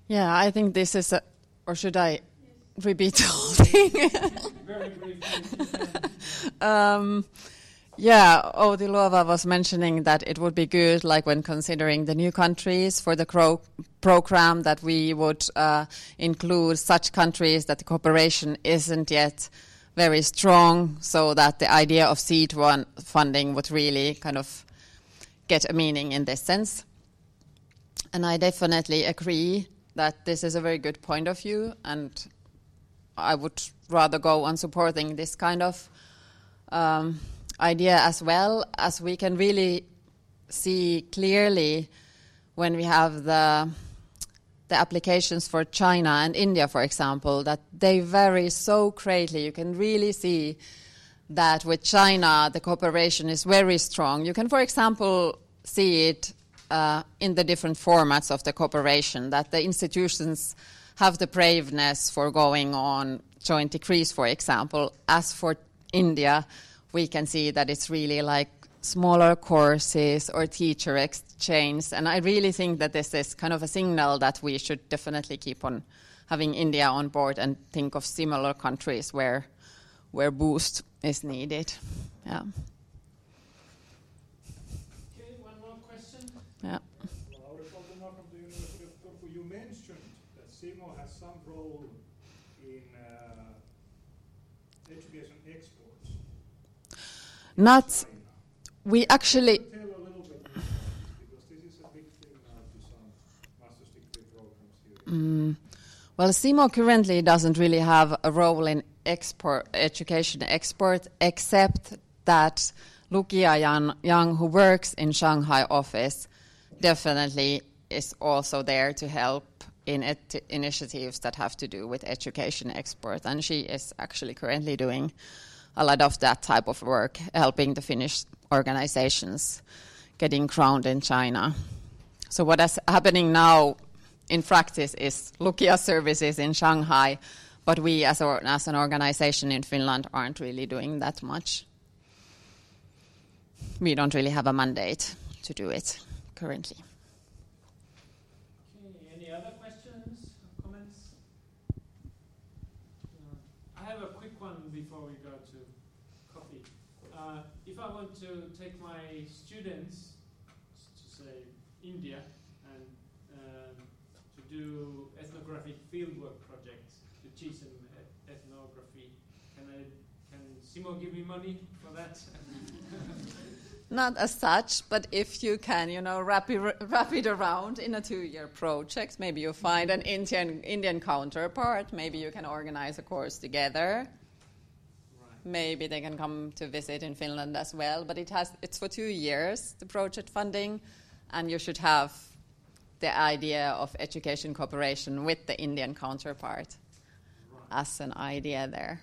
Yeah, I think this is a, or should I repeat the whole thing? Very briefly. um, yeah, Outi Luova was mentioning that it would be good, like when considering the new countries for the cro- program, that we would uh, include such countries that the cooperation isn't yet very strong, so that the idea of seed one funding would really kind of get a meaning in this sense. And I definitely agree that this is a very good point of view, and I would rather go on supporting this kind of um, idea as well, as we can really see clearly when we have the the applications for China and India, for example, that they vary so greatly. You can really see that with China, the cooperation is very strong. You can, for example, see it uh, in the different formats of the cooperation, that the institutions have the braveness for going on joint decrees, for example. As for India, we can see that it's really like smaller courses or teacher exchange. And I really think that this is kind of a signal that we should definitely keep on having India on board and think of similar countries where where boost is needed. Yeah. Okay, one more question. Yeah. Lauri Koltuna from the University of Turku. You mentioned that Simo has some role in uh, education exports. Not, China. we actually, Tell a little bit more, because this is a big thing now to some master's degree programs here. mm, well, Simo currently doesn't really have a role in export education export, except that Lukia Yang, Yang, who works in Shanghai office, definitely is also there to help in et- initiatives that have to do with education export. And she is actually currently doing a lot of that type of work, helping the Finnish organizations getting crowned in China. So what is happening now in practice is Lukia services in Shanghai, but we as, or, as an organization in Finland aren't really doing that much. We don't really have a mandate to do it currently. Okay, any other questions or comments? Uh, I have a quick one before we go to coffee. Uh, if I want to take my students to, say, India and uh, to do ethnographic fieldwork projects, to teach them e- ethnography, can I, can Simo give me money for that? Not as such, but if you can, you know, wrap it, wrap it around in a two-year project, maybe you find an Indian Indian counterpart, maybe you can organize a course together. Right. Maybe they can come to visit in Finland as well, but it has it's for two years, the project funding, and you should have the idea of education cooperation with the Indian counterpart Right. as an idea there.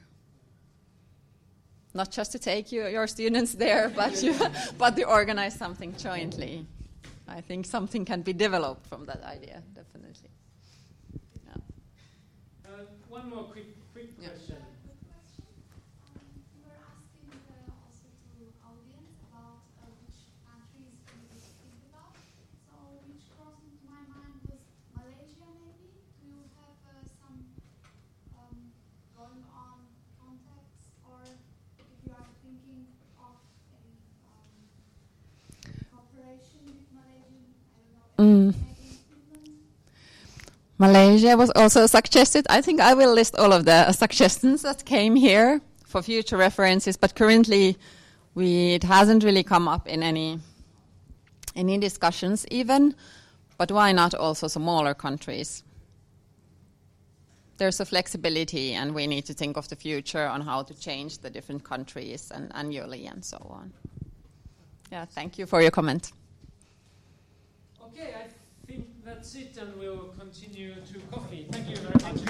Not just to take you, your students there, but you, but to organize something jointly. I think something can be developed from that idea, definitely. Yeah. Uh, one more quick quick Yeah. question. You were asking uh, also to audience about uh, which countries we think about. So which crossed into my mind was Malaysia maybe. Do you have uh, some um, going on contacts, or if you are thinking of any um, cooperation with Malaysian, I don't know, Mm. maybe in Finland? Malaysia was also suggested. I think I will list all of the suggestions that came here for future references, but currently we, it hasn't really come up in any any discussions even. But why not also smaller countries? There's a flexibility, and we need to think of the future on how to change the different countries and annually and so on. Yeah, thank you for your comment. Okay, I think that's it, and we'll continue to coffee. Thank you very much.